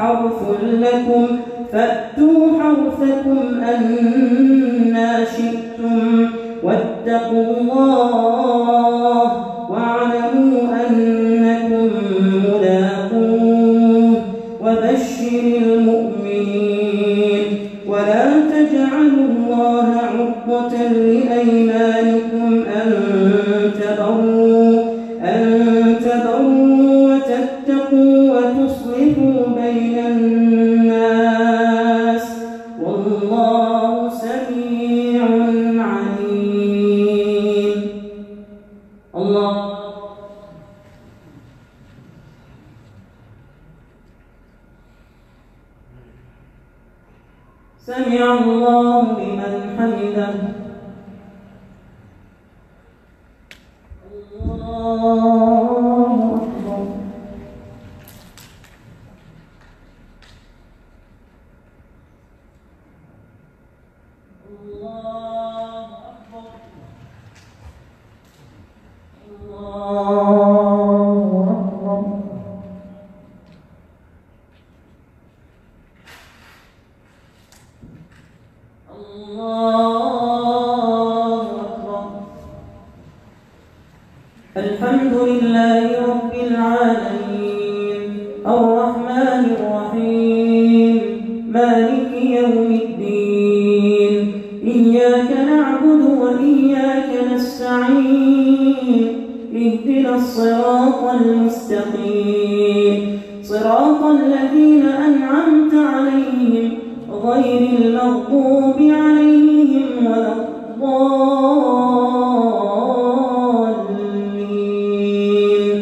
حرث لكم فأتوا حرثكم أنى شئتم واتقوا الله واعلموا أنكم ملاقوه وبشر المؤمنين ولا تجعلوا الله عرضة لأيمانكم أن تبروا وتتقوا وتصلحوا بين الناس والله سميع عليم. الله سمع الله لمن حمده. الله أكبر. الله أكبر. الله أكبر. الله أكبر. الحمد لله رب العالمين الرحمن الرحيم مالك يوم الدين إياك نعبد وإياك نستعين اهدنا الصراط المستقيم صراط الذين أنعمت عليهم غير المغضوب عليهم ولا الضالين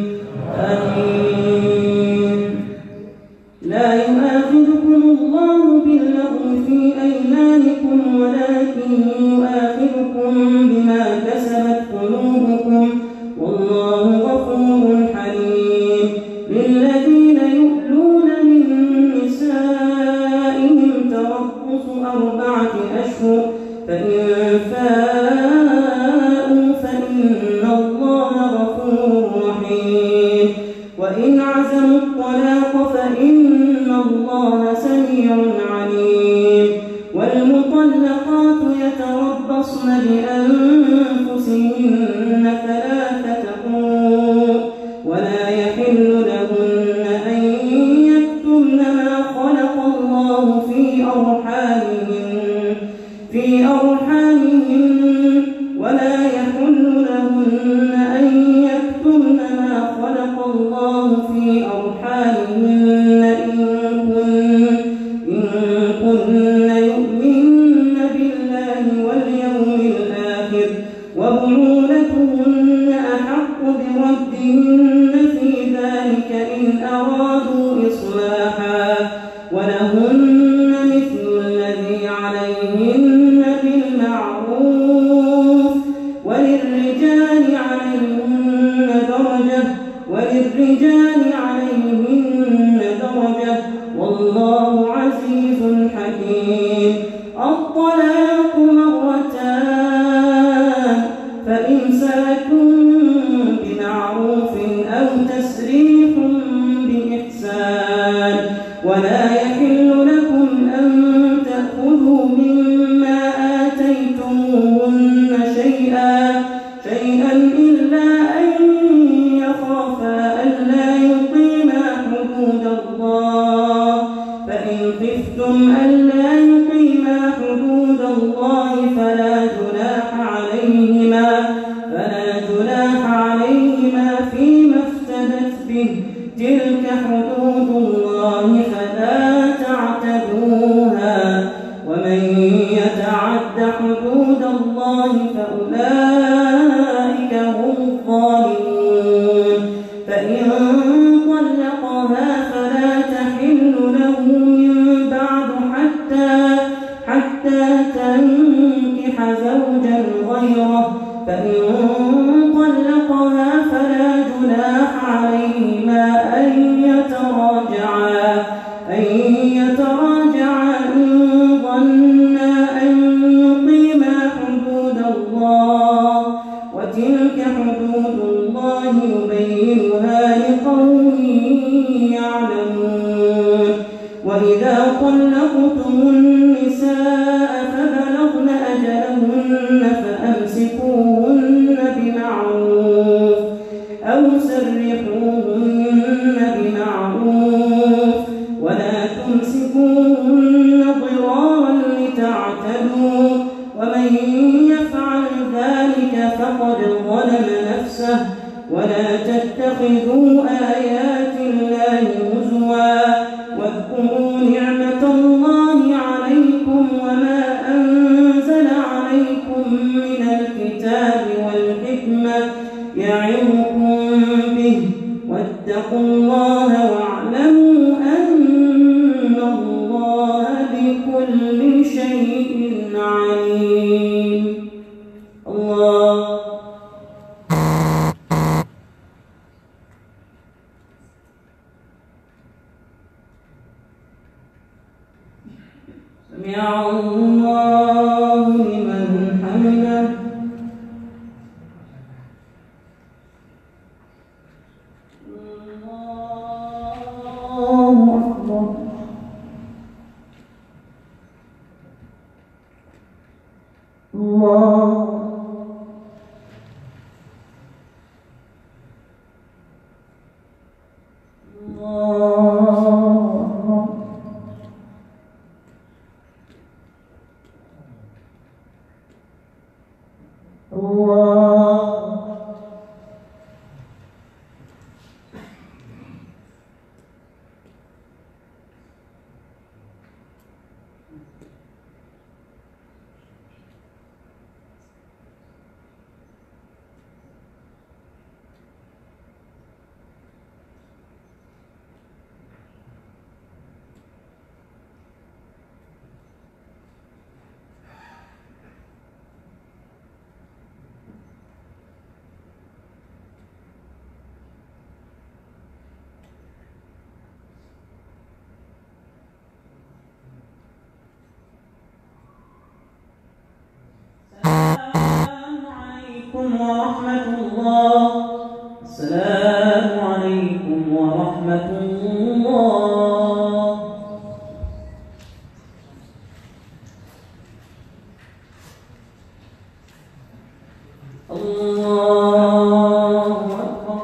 آمين. لا يؤاخذكم الله باللغو في أيمانكم ولكن يؤاخذكم بما كسبت قلوبكم والله غفور حليم. للذين يؤلون من نسائهم تربص 4 أشهر فإن فاءوا فإن الله غفور رحيم. وإن عزموا الطلاق فإن الله سميع عليم. والمطلقات يتربصن بأنفسهن 3 قروء ولا يحل لهن أن يكتمن ما خلق الله في أرحامهن ولا يحل لهن أن يكتمن ما خلق الله في أرحامهن إن كن يؤمن بالله واليوم الآخر وبعولتهن أحق بردهن في ذلك إن أرادوا إصلاحا ولهن مثل الذي عليهن بالمعروف وللرجال عليهن درجة والله عزيز حكيم. الطلاق 2 فإمساك بمعروف أو تسريح بإحسان ولا يحل لكم أن تأخذوا مما آتيتموهن شيئا إلا أن يخافا ألا يقيما حدود الله فإن خفتم ألا يقيما حدود الله فلا جناح عليهما فيما افتدت به تلك حدود الله فلا تعتدوها ومن يتعد حدود الله فأولئك هم الظالمون. فإن طلقها فلا تحل له من بعد حتى تنكح زوجا غيره فإن طلقها فلا جناح عليهما أن يتراجعا إن ظنا أن يقيما حدود الله وتلك حدود الله يبينها لقوم يعلمون. وإذا طلقتم النساء فبلغن أجلهن فأمسكوهن بمعروف أو سرحوهن بمعروف ولا تمسكوهن ضرارا لتعتدوا ومن يفعل ذلك فقد ظلم نفسه ولا تتخذوا آيات الله هزوا واذكروا نعمة الله عليكم وما أنزل عليكم من الكتاب والحكمة يعظكم به واتقوا الله واعلموا أن الله بكل شيء عليم. الله سمع الله لمن حمده. الله أكبر. الله السلام عليكم ورحمة الله. الله أكبر.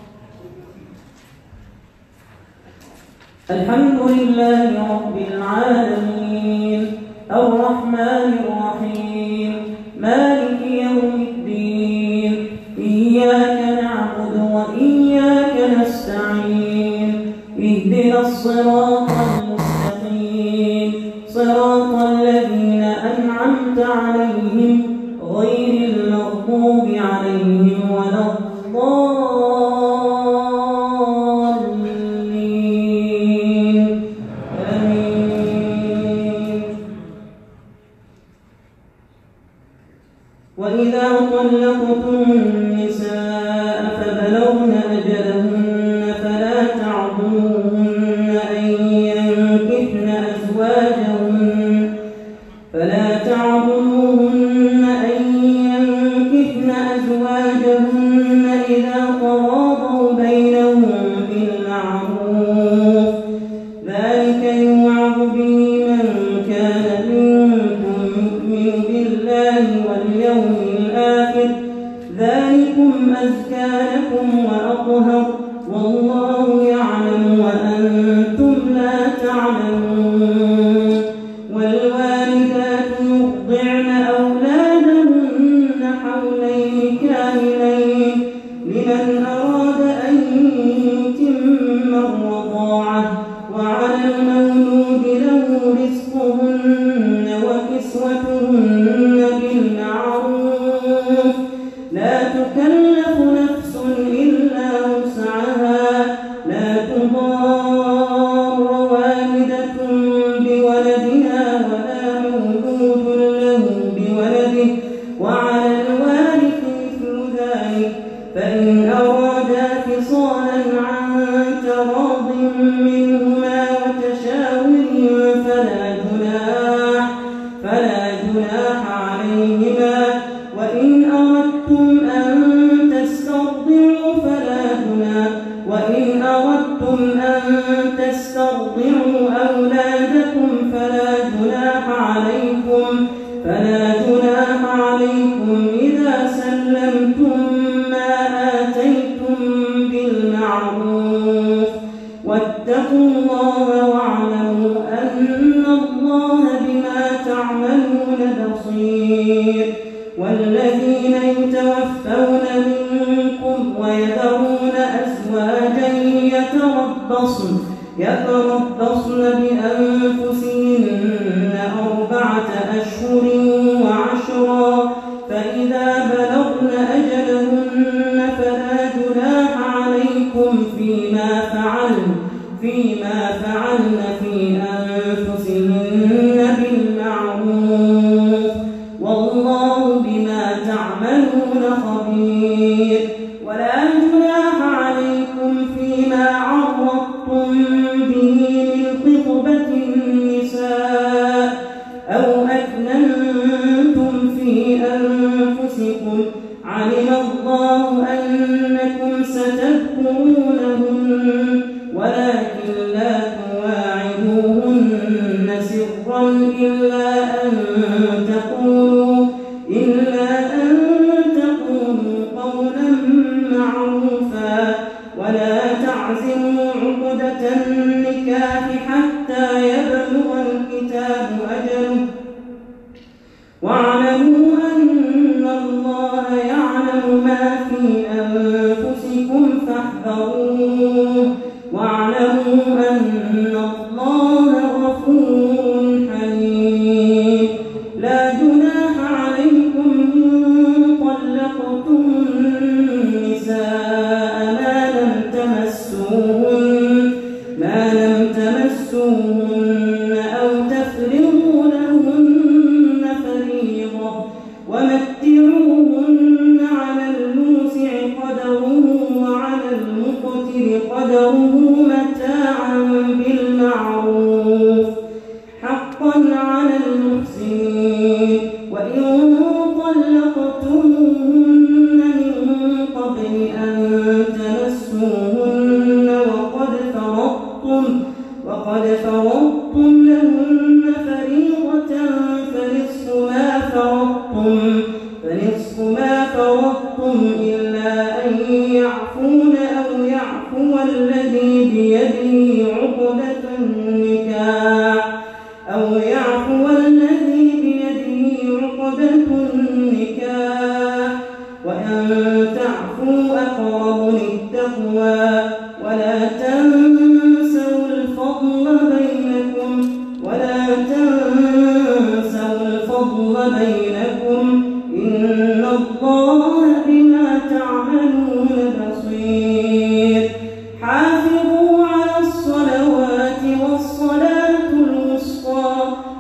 الحمد لله رب العالمين الرحمن الرحيم مالك يوم الدين إياك نعبد وإياك نستعين اهدنا الصراط المستقيم صراط الذين أنعمت عليهم غير المغضوب عليهم ولا الضالين آمين. وإذا طلقتم النساء فبلغن أجلهن فلا تعضلوهن أن ينكحن أزواجهن إذا تراضوا بينهم بالمعروف ذلك يوعظ به من كان منكم يؤمن بالله واليوم الآخر ذلكم أزكى لكم وأطهر والله يعلم وأنتم لا تعلمون. والوالدات يرضعن أولادهن حولين كاملين لمن أراد أن يتم الرضاعة وعلى المولود له رزقهن وكسوتهن بالمعروف لا تكلف نفس إلا وسعها لا تضار والدة بولدها ولا مولود له بولده وعلى الوارث مثل ذلك فإن أرادا فصالا عن تراض منهما وتشاور فلا جناح تمسوهن أو تفرضوا لهن فريضة ومتعوهن على الموسع قدره وعلى المقتر قدره متاعا بالمعروف حقا على المحسنين. وإن طلقتموهن من قبل أن تمسوهن وقد فرضتم لهن فريضة فنصف ما فرضتم إلا أن يعفون أو يعفو الذي بيده عقدة النكاح وأن تعفوا أقرب للتقوى ولا تنسوا الفضل بينكم إن الله بما تعملون بصير. حافظوا على الصلوات والصلاة الوسطى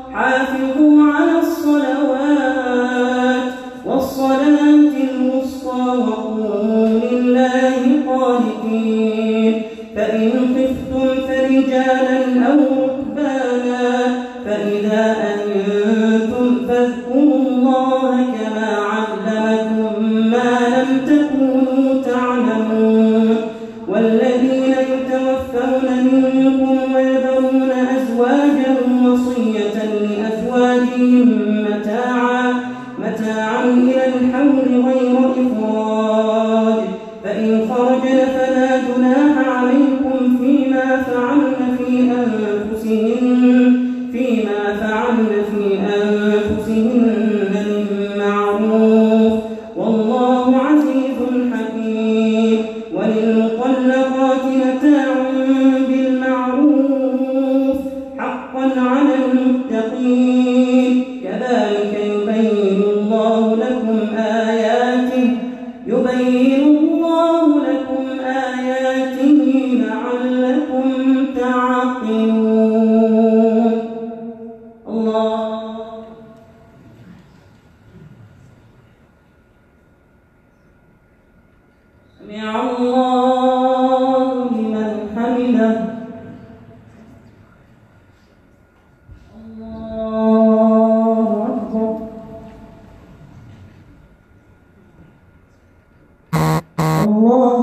وقوموا لله قانتين. فإن خفتم فرجالا أو ركبانا فإذا أمنتم فاذكروا الله كما علمكم ما لم تكونوا تعلمون. والذين يتوفون منكم ويذرون أزواجا وصية لأزواجهم متاعا إلى الحول غير إخراج فإن خرجن فلا جناح عليكم فيما فعلن في أنفسهن من معروف والله عزيز حكيم. وللمطلقات متاع بالمعروف حقا على المتقين. كذلك يبين الله لكم آياته لعلكم تعقلون. الله سمع الله لمن حمده. الله أكبر. الله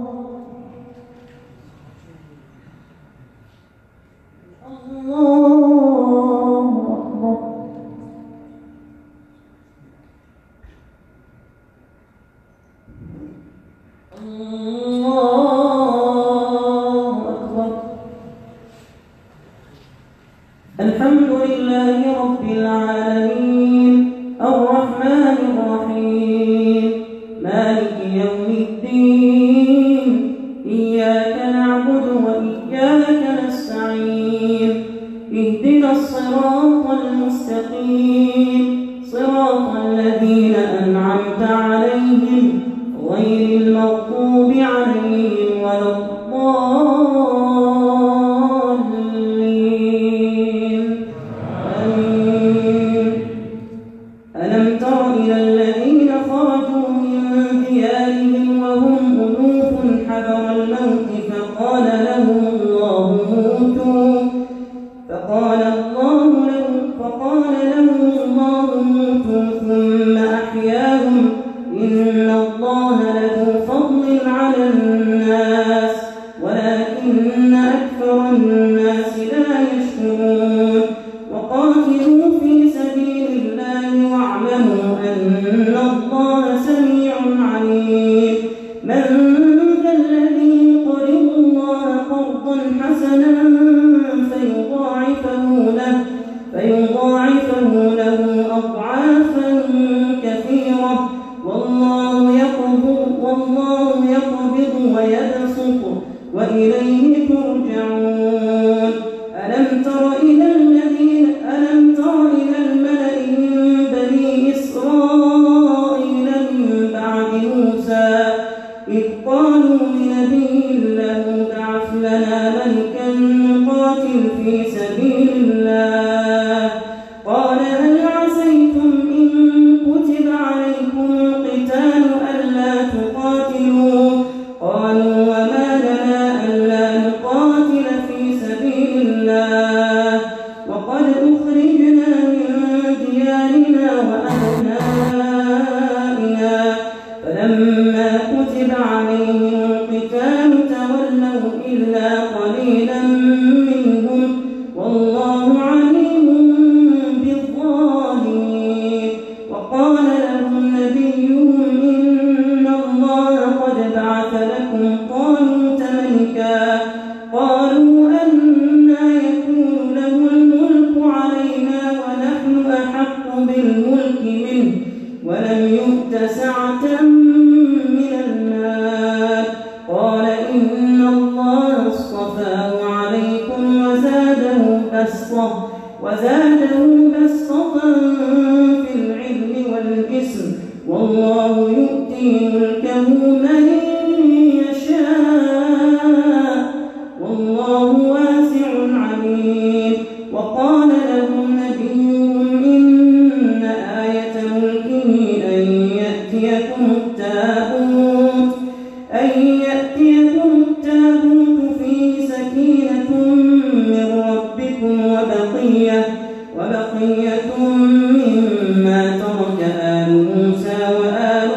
أكبر. الحمد لله رب العالمين الرحمن الرحيم مالك يوم الدين إياك نعبد وإياك نستعين اهدنا الصراط المستقيم صراط الذين أنعمت عليهم غير المغضوب عليهم ولا الضالين. آمين. ألم تر إلى الذين خرجوا من ديارهم وهم ألوف حذر الموت فقال لهم الله موتوا ثم أحياهم إن الله لذو فضل على الناس ولكن أكثر الناس لا يشكرون. وقاتلوا في سبيل الله واعلموا أن الله سميع عليم. من ذا الذي يقرض الله قرضا حسنا فيضاعفه له أضعافا كثيرة والله يقبض ويبسط وإليه ترجعون. ألم تر إلى الملأ من بني إسرائيل من بعد موسى إذ قالوا لنبي له ابعث لنا ملكا نقاتل في سبيل سبيل الله. قال هل عسيتم إن كتب عليكم القتال ألا تقاتلوا؟ قالوا وما لنا ألا نقاتل في سبيل الله وقد أخرجنا من ديارنا وأبنائنا. فلما كتب عليهم القتال تولوا إلا قليلا منهم والله عليم بالظالمين. وقال لهم نبيهم إن الله قد بعث لكم طالوت ملكا. قالوا أنى يكون له الملك علينا ونحن أحق بالملك منه ولم يؤت سعة من المال. قال إن الله اصطفاه عليكم وزاده بسطة في العلم والجسم والله يؤتي ملكه من يشاء والله واسع عليم. وقال لهم نبيهم إن آية ملكه أن يأتيكم التابوت فيه سكينة من ربكم وبقية مما ترك آل موسى وآل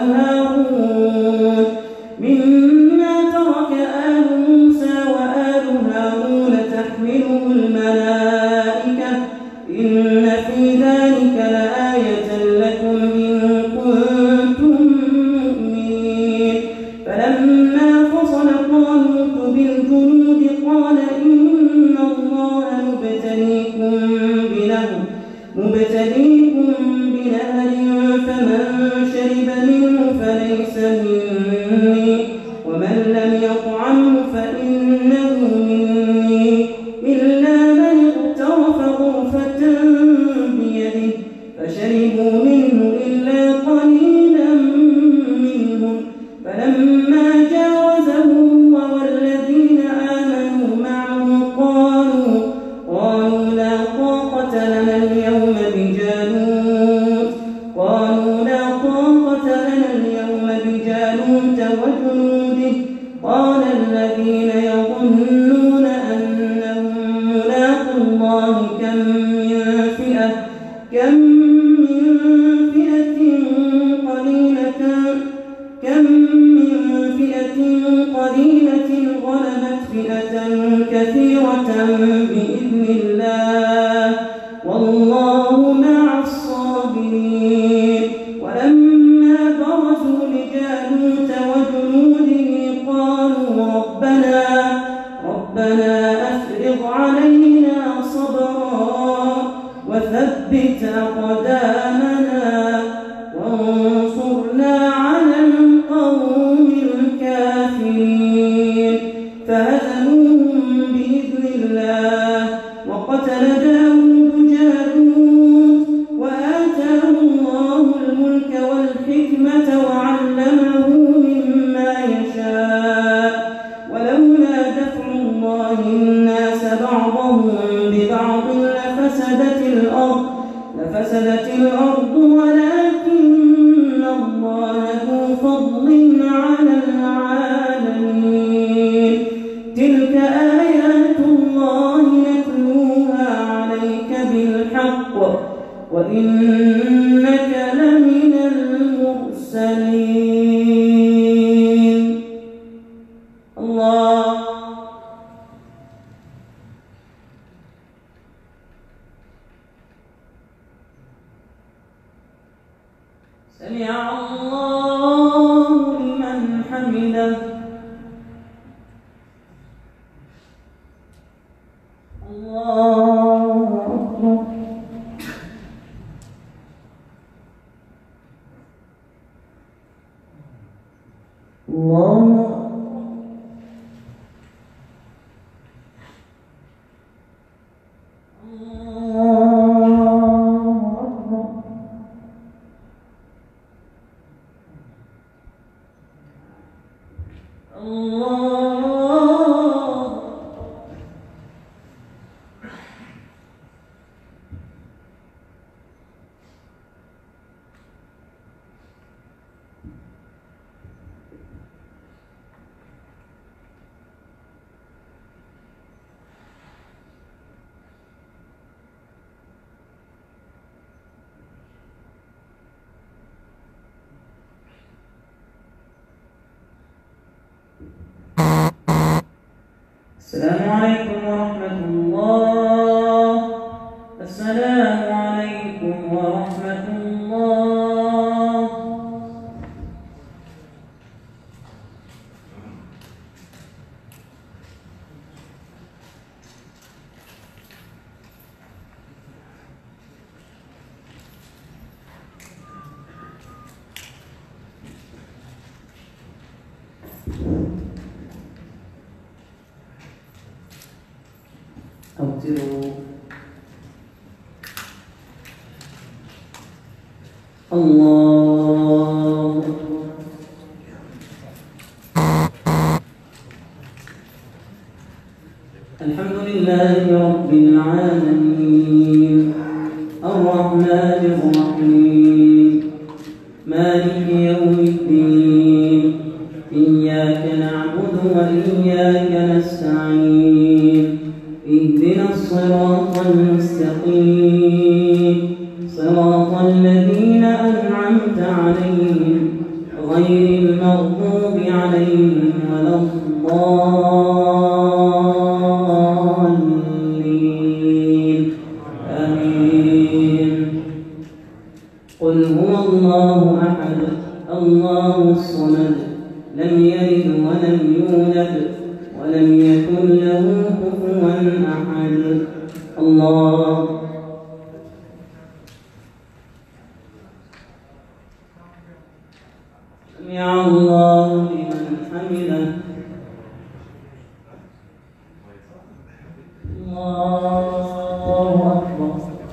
هارون تحمله الملائكة إن في ذلك لآية لكم إن كنتم مؤمنين. فلما فصل طالوت بالجنود قال إن الله مبتليكم بنهر فمن شرب منه فليس مني ومن لم يطعمه فإنه مني إلا من اغترف غرفة بيده فشربوا منه إلا قليلا منهم. فلما جاوزه والذين آمنوا معه قالوا لا طاقة لنا اليوم بجالوت وجنوده. قال الذين يظنون أنهم ملاقو الله كم من فئة قليلة غلبت فئة كثيرة بإذن الله والله مع الصابرين. ولما برزوا لجالوت وجنوده قالوا ربنا أفرغ علينا صبرا وثبت أقدامنا وانصرنا على القوم الكافرين. فهزموهم بإذن الله وقتل داود جالوت وآتاه الله الملك والحكمة وعلمه مما يشاء. ولولا دفع الله الناس بعضهم ببعض لفسدت الأرض ولكن الله ذو فضل على العالمين. تلك آيات الله نتلوها عليك بالحق وإنك لمن المرسلين. الله سمع الله لمن حمده. الله أكبر. الله السلام عليكم ورحمة الله. السلام عليكم ورحمة الله. أوتروا. الله أكبر. الحمد لله رب العالمين الرحمن الرحيم مالك يوم الدين إياك نعبد وإياك نستعين اهدنا الصراط المستقيم صراط الذين أنعمت عليهم غير المغضوب عليهم ولا الضالين آمين. قل هو الله أحد الله الصمد لم يلد ولم يولد ولم يكن له كفوا أحد. الله سمع الله لمن حمده. الله أكبر.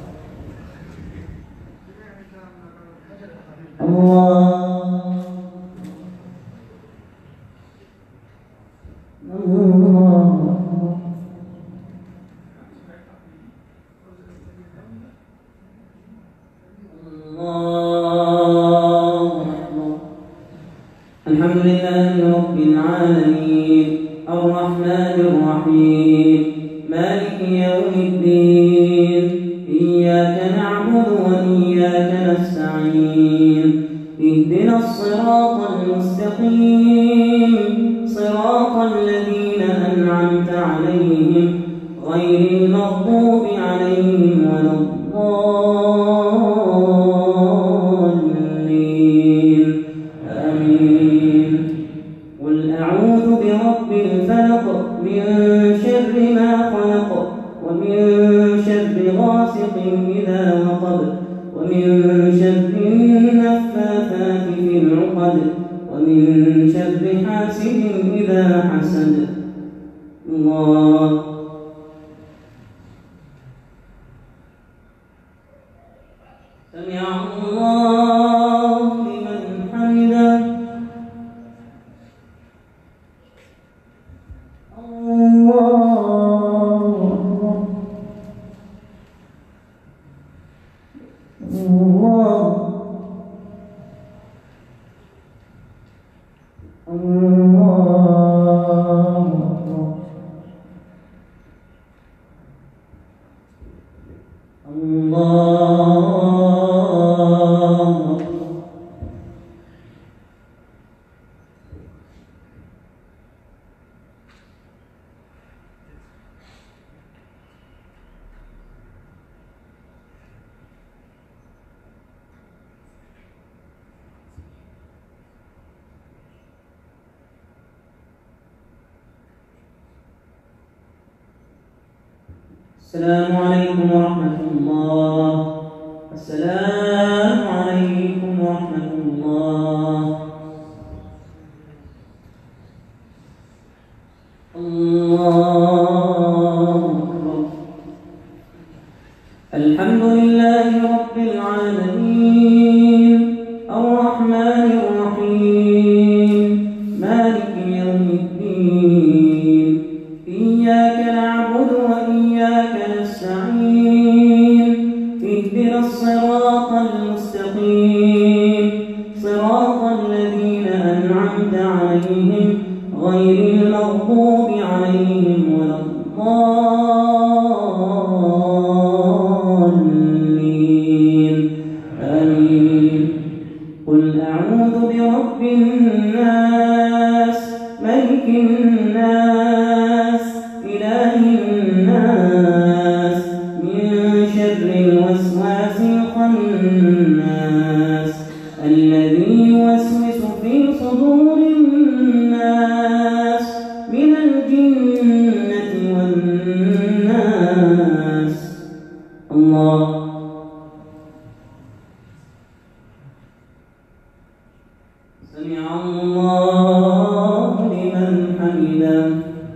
الحمد لله رب العالمين الرحمن الرحيم مالك يوم الدين إياك نعبد وإياك نستعين اهدنا الصراط المستقيم صراط الذين أنعمت عليهم غير المغضوب عليهم ولا الضالين آمين. قل أعوذ برب الفلق من شر ما خلق ومن شر غاسق إذا وقب ومن شر النفاثات في العقد ومن شر حاسد إذا حسد. الله سمع الله لمن حمده. السلام عليكم ورحمة الله. السلام عليكم ورحمة الله. الله أكبر. الحمد لله رب العالمين الرحمن الرحيم مالك يوم الدين إياك نعبد وإياك نستعين اهدنا الصراط المستقيم صراط الذين أنعمت عليهم غير المغضوب عليهم ولا الضالين آمين. قل أعوذ برب الناس ملك الناس شر الوسواس الخناس الذي يوسوس في صدور الناس من الجنة والناس. الله سمع الله لمن حمده.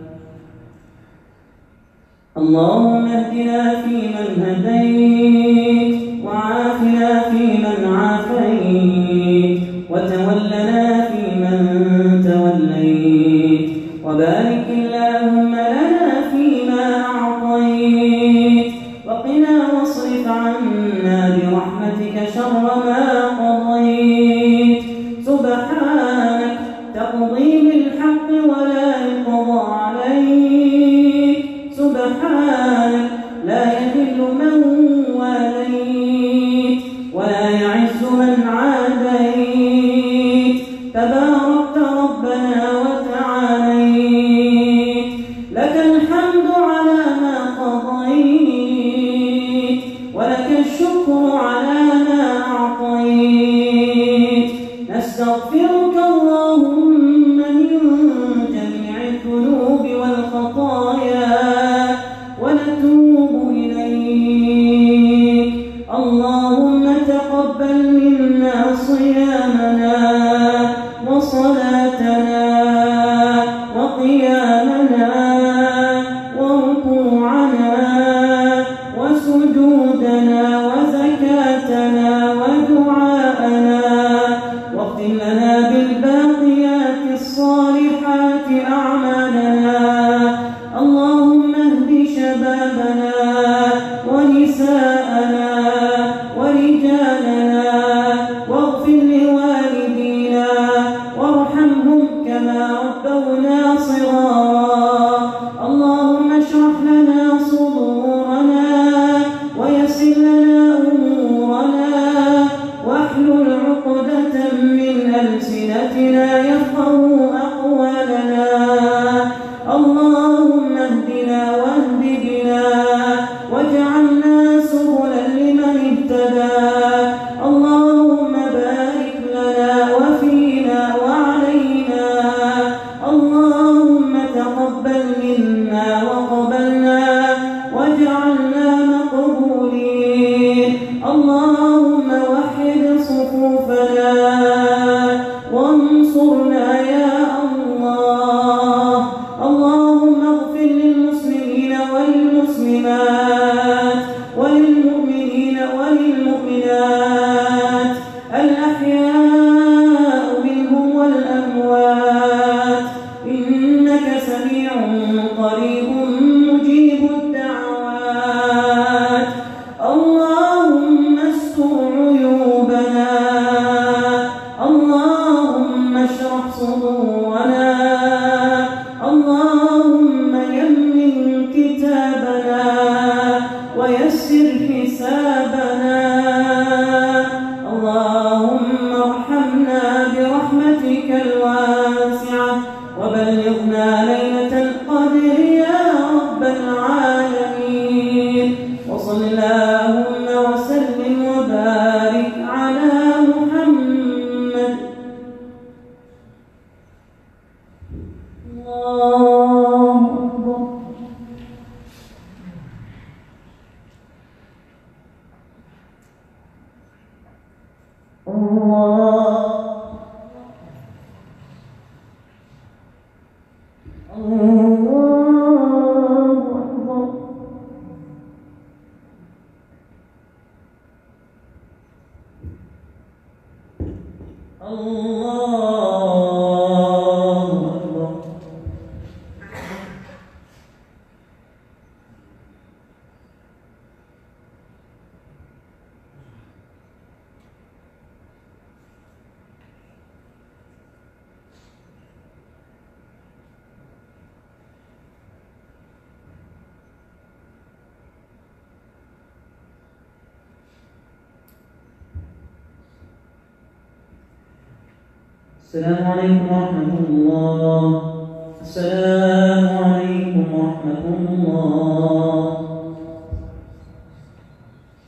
اللهم اهدنا فيمن هديت وعافنا فيمن عافيت وتولنا فيمن توليت وبارك اللهم لنا فيما أعطيت وقنا واصرف عنا برحمتك شر ما قضيت. سبحانك تقضي بالحق ولا يقضى عليك. سبحانك لا يذل من واليت ولا يعز من عاديت. تباركت ربنا وتعاليت. لك الحمد على ما قضيت ولك الشكر على ما أعطيت. نستغفرك اللهم من جميع الذنوب والخطايا ونتوب إليك. اللهم تقبل منا صيامنا وصلاتنا وقيامنا وركوعنا وسجودنا وزكاتنا ودعاءنا واختم لنا بالباقيات الصالحات أعمالنا. اللهم اهد شبابنا ونساءنا ورجالنا واغفر لوالدينا وارحمهم كما ربونا صغارا. اللهم اشرح لنا صدورنا ويسر لنا أمورنا واحلل عقدة من ألسنتنا يفقهوا أقوالنا. اللهم اهدنا واهد بنا واجعلنا سبلا لمن اهتدى. اللهم بارك لنا وفينا وعلينا. اللهم تقبل منا وقبلنا واجعلنا مقبولين. اللهم وحد صفوفنا وانصرنا يا الله. اللهم اغفر للمسلمين والمسلمات وللمؤمنين وللمؤمنات الأحياء منهم والأموات إنك سميع قريب مجيب الدعوات. اللهم استر عيوبنا. اللهم اشرح صدورنا. اللهم يمن كتابنا ويسر حسابنا. اللهم ارحمنا برحمتك الواسعة وبلغنا ليلة القدر يا رب العالمين. وصل اللهم وسلم وبارك على محمد. الله أكبر. السلام عليكم ورحمة الله. السلام عليكم ورحمة الله.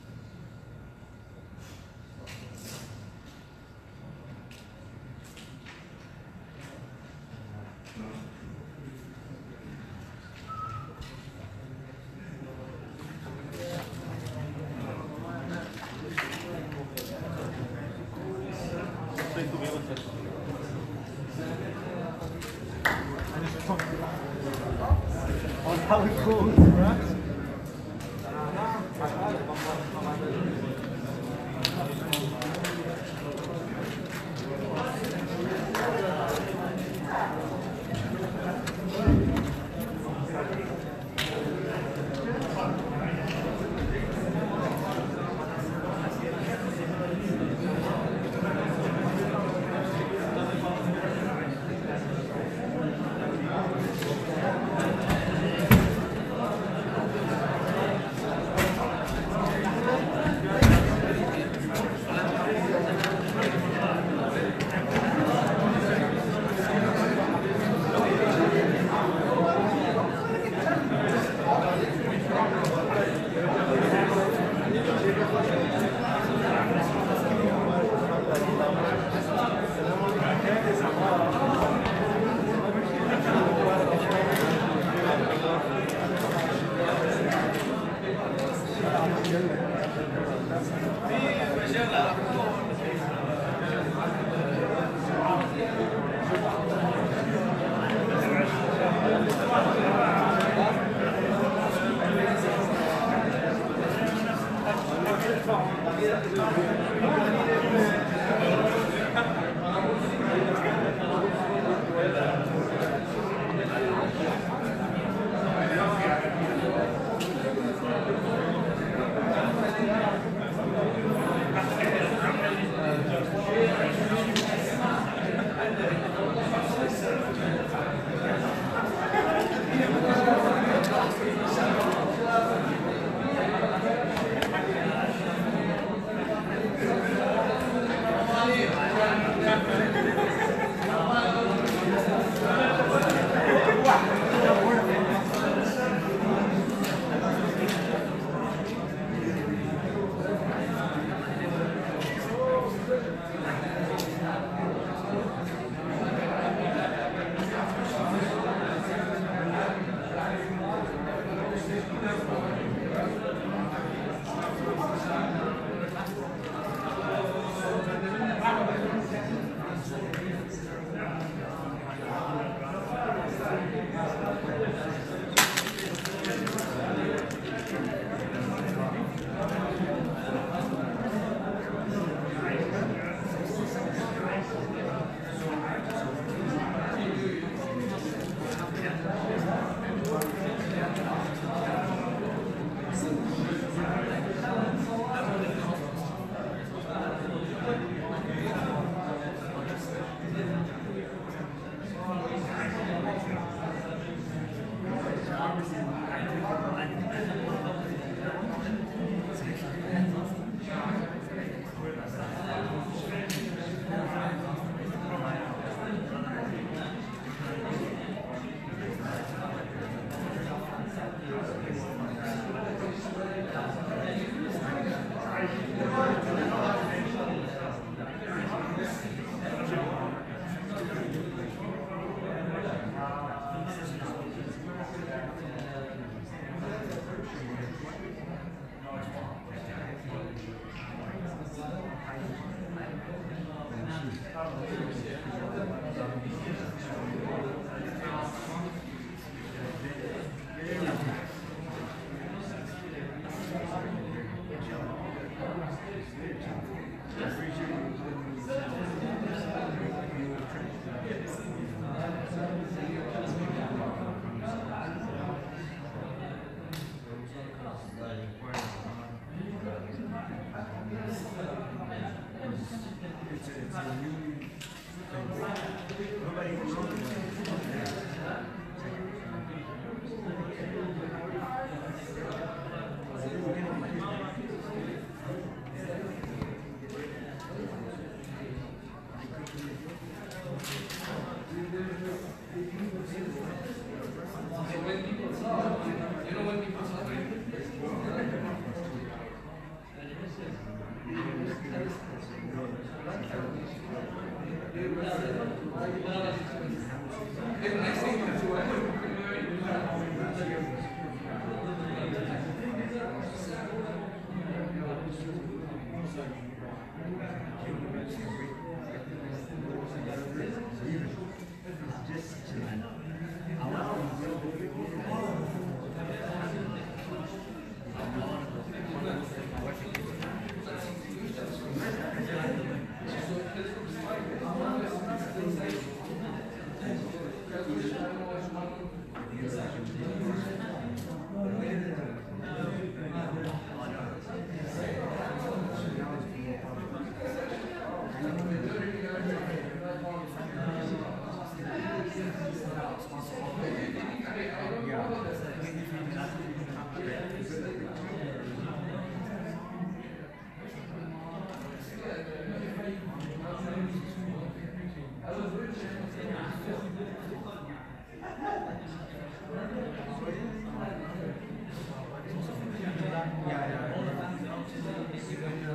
how it goes, right?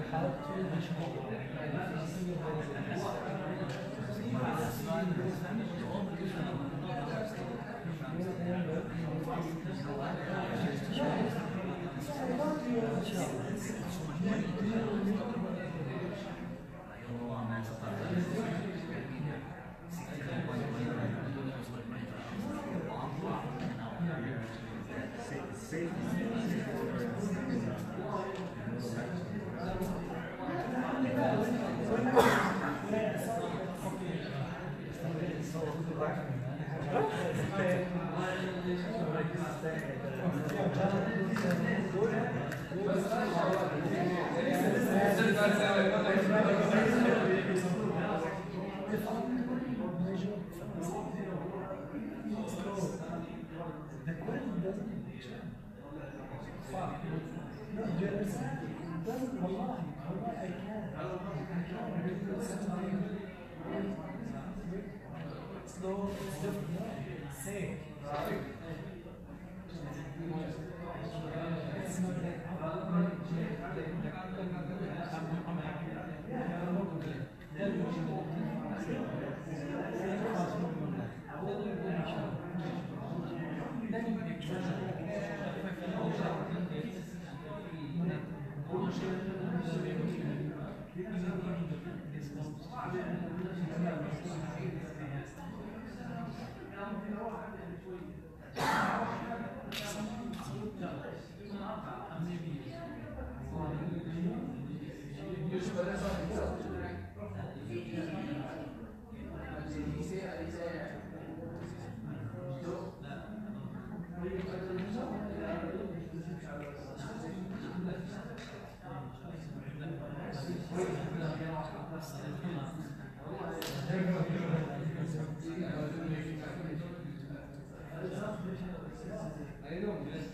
I know.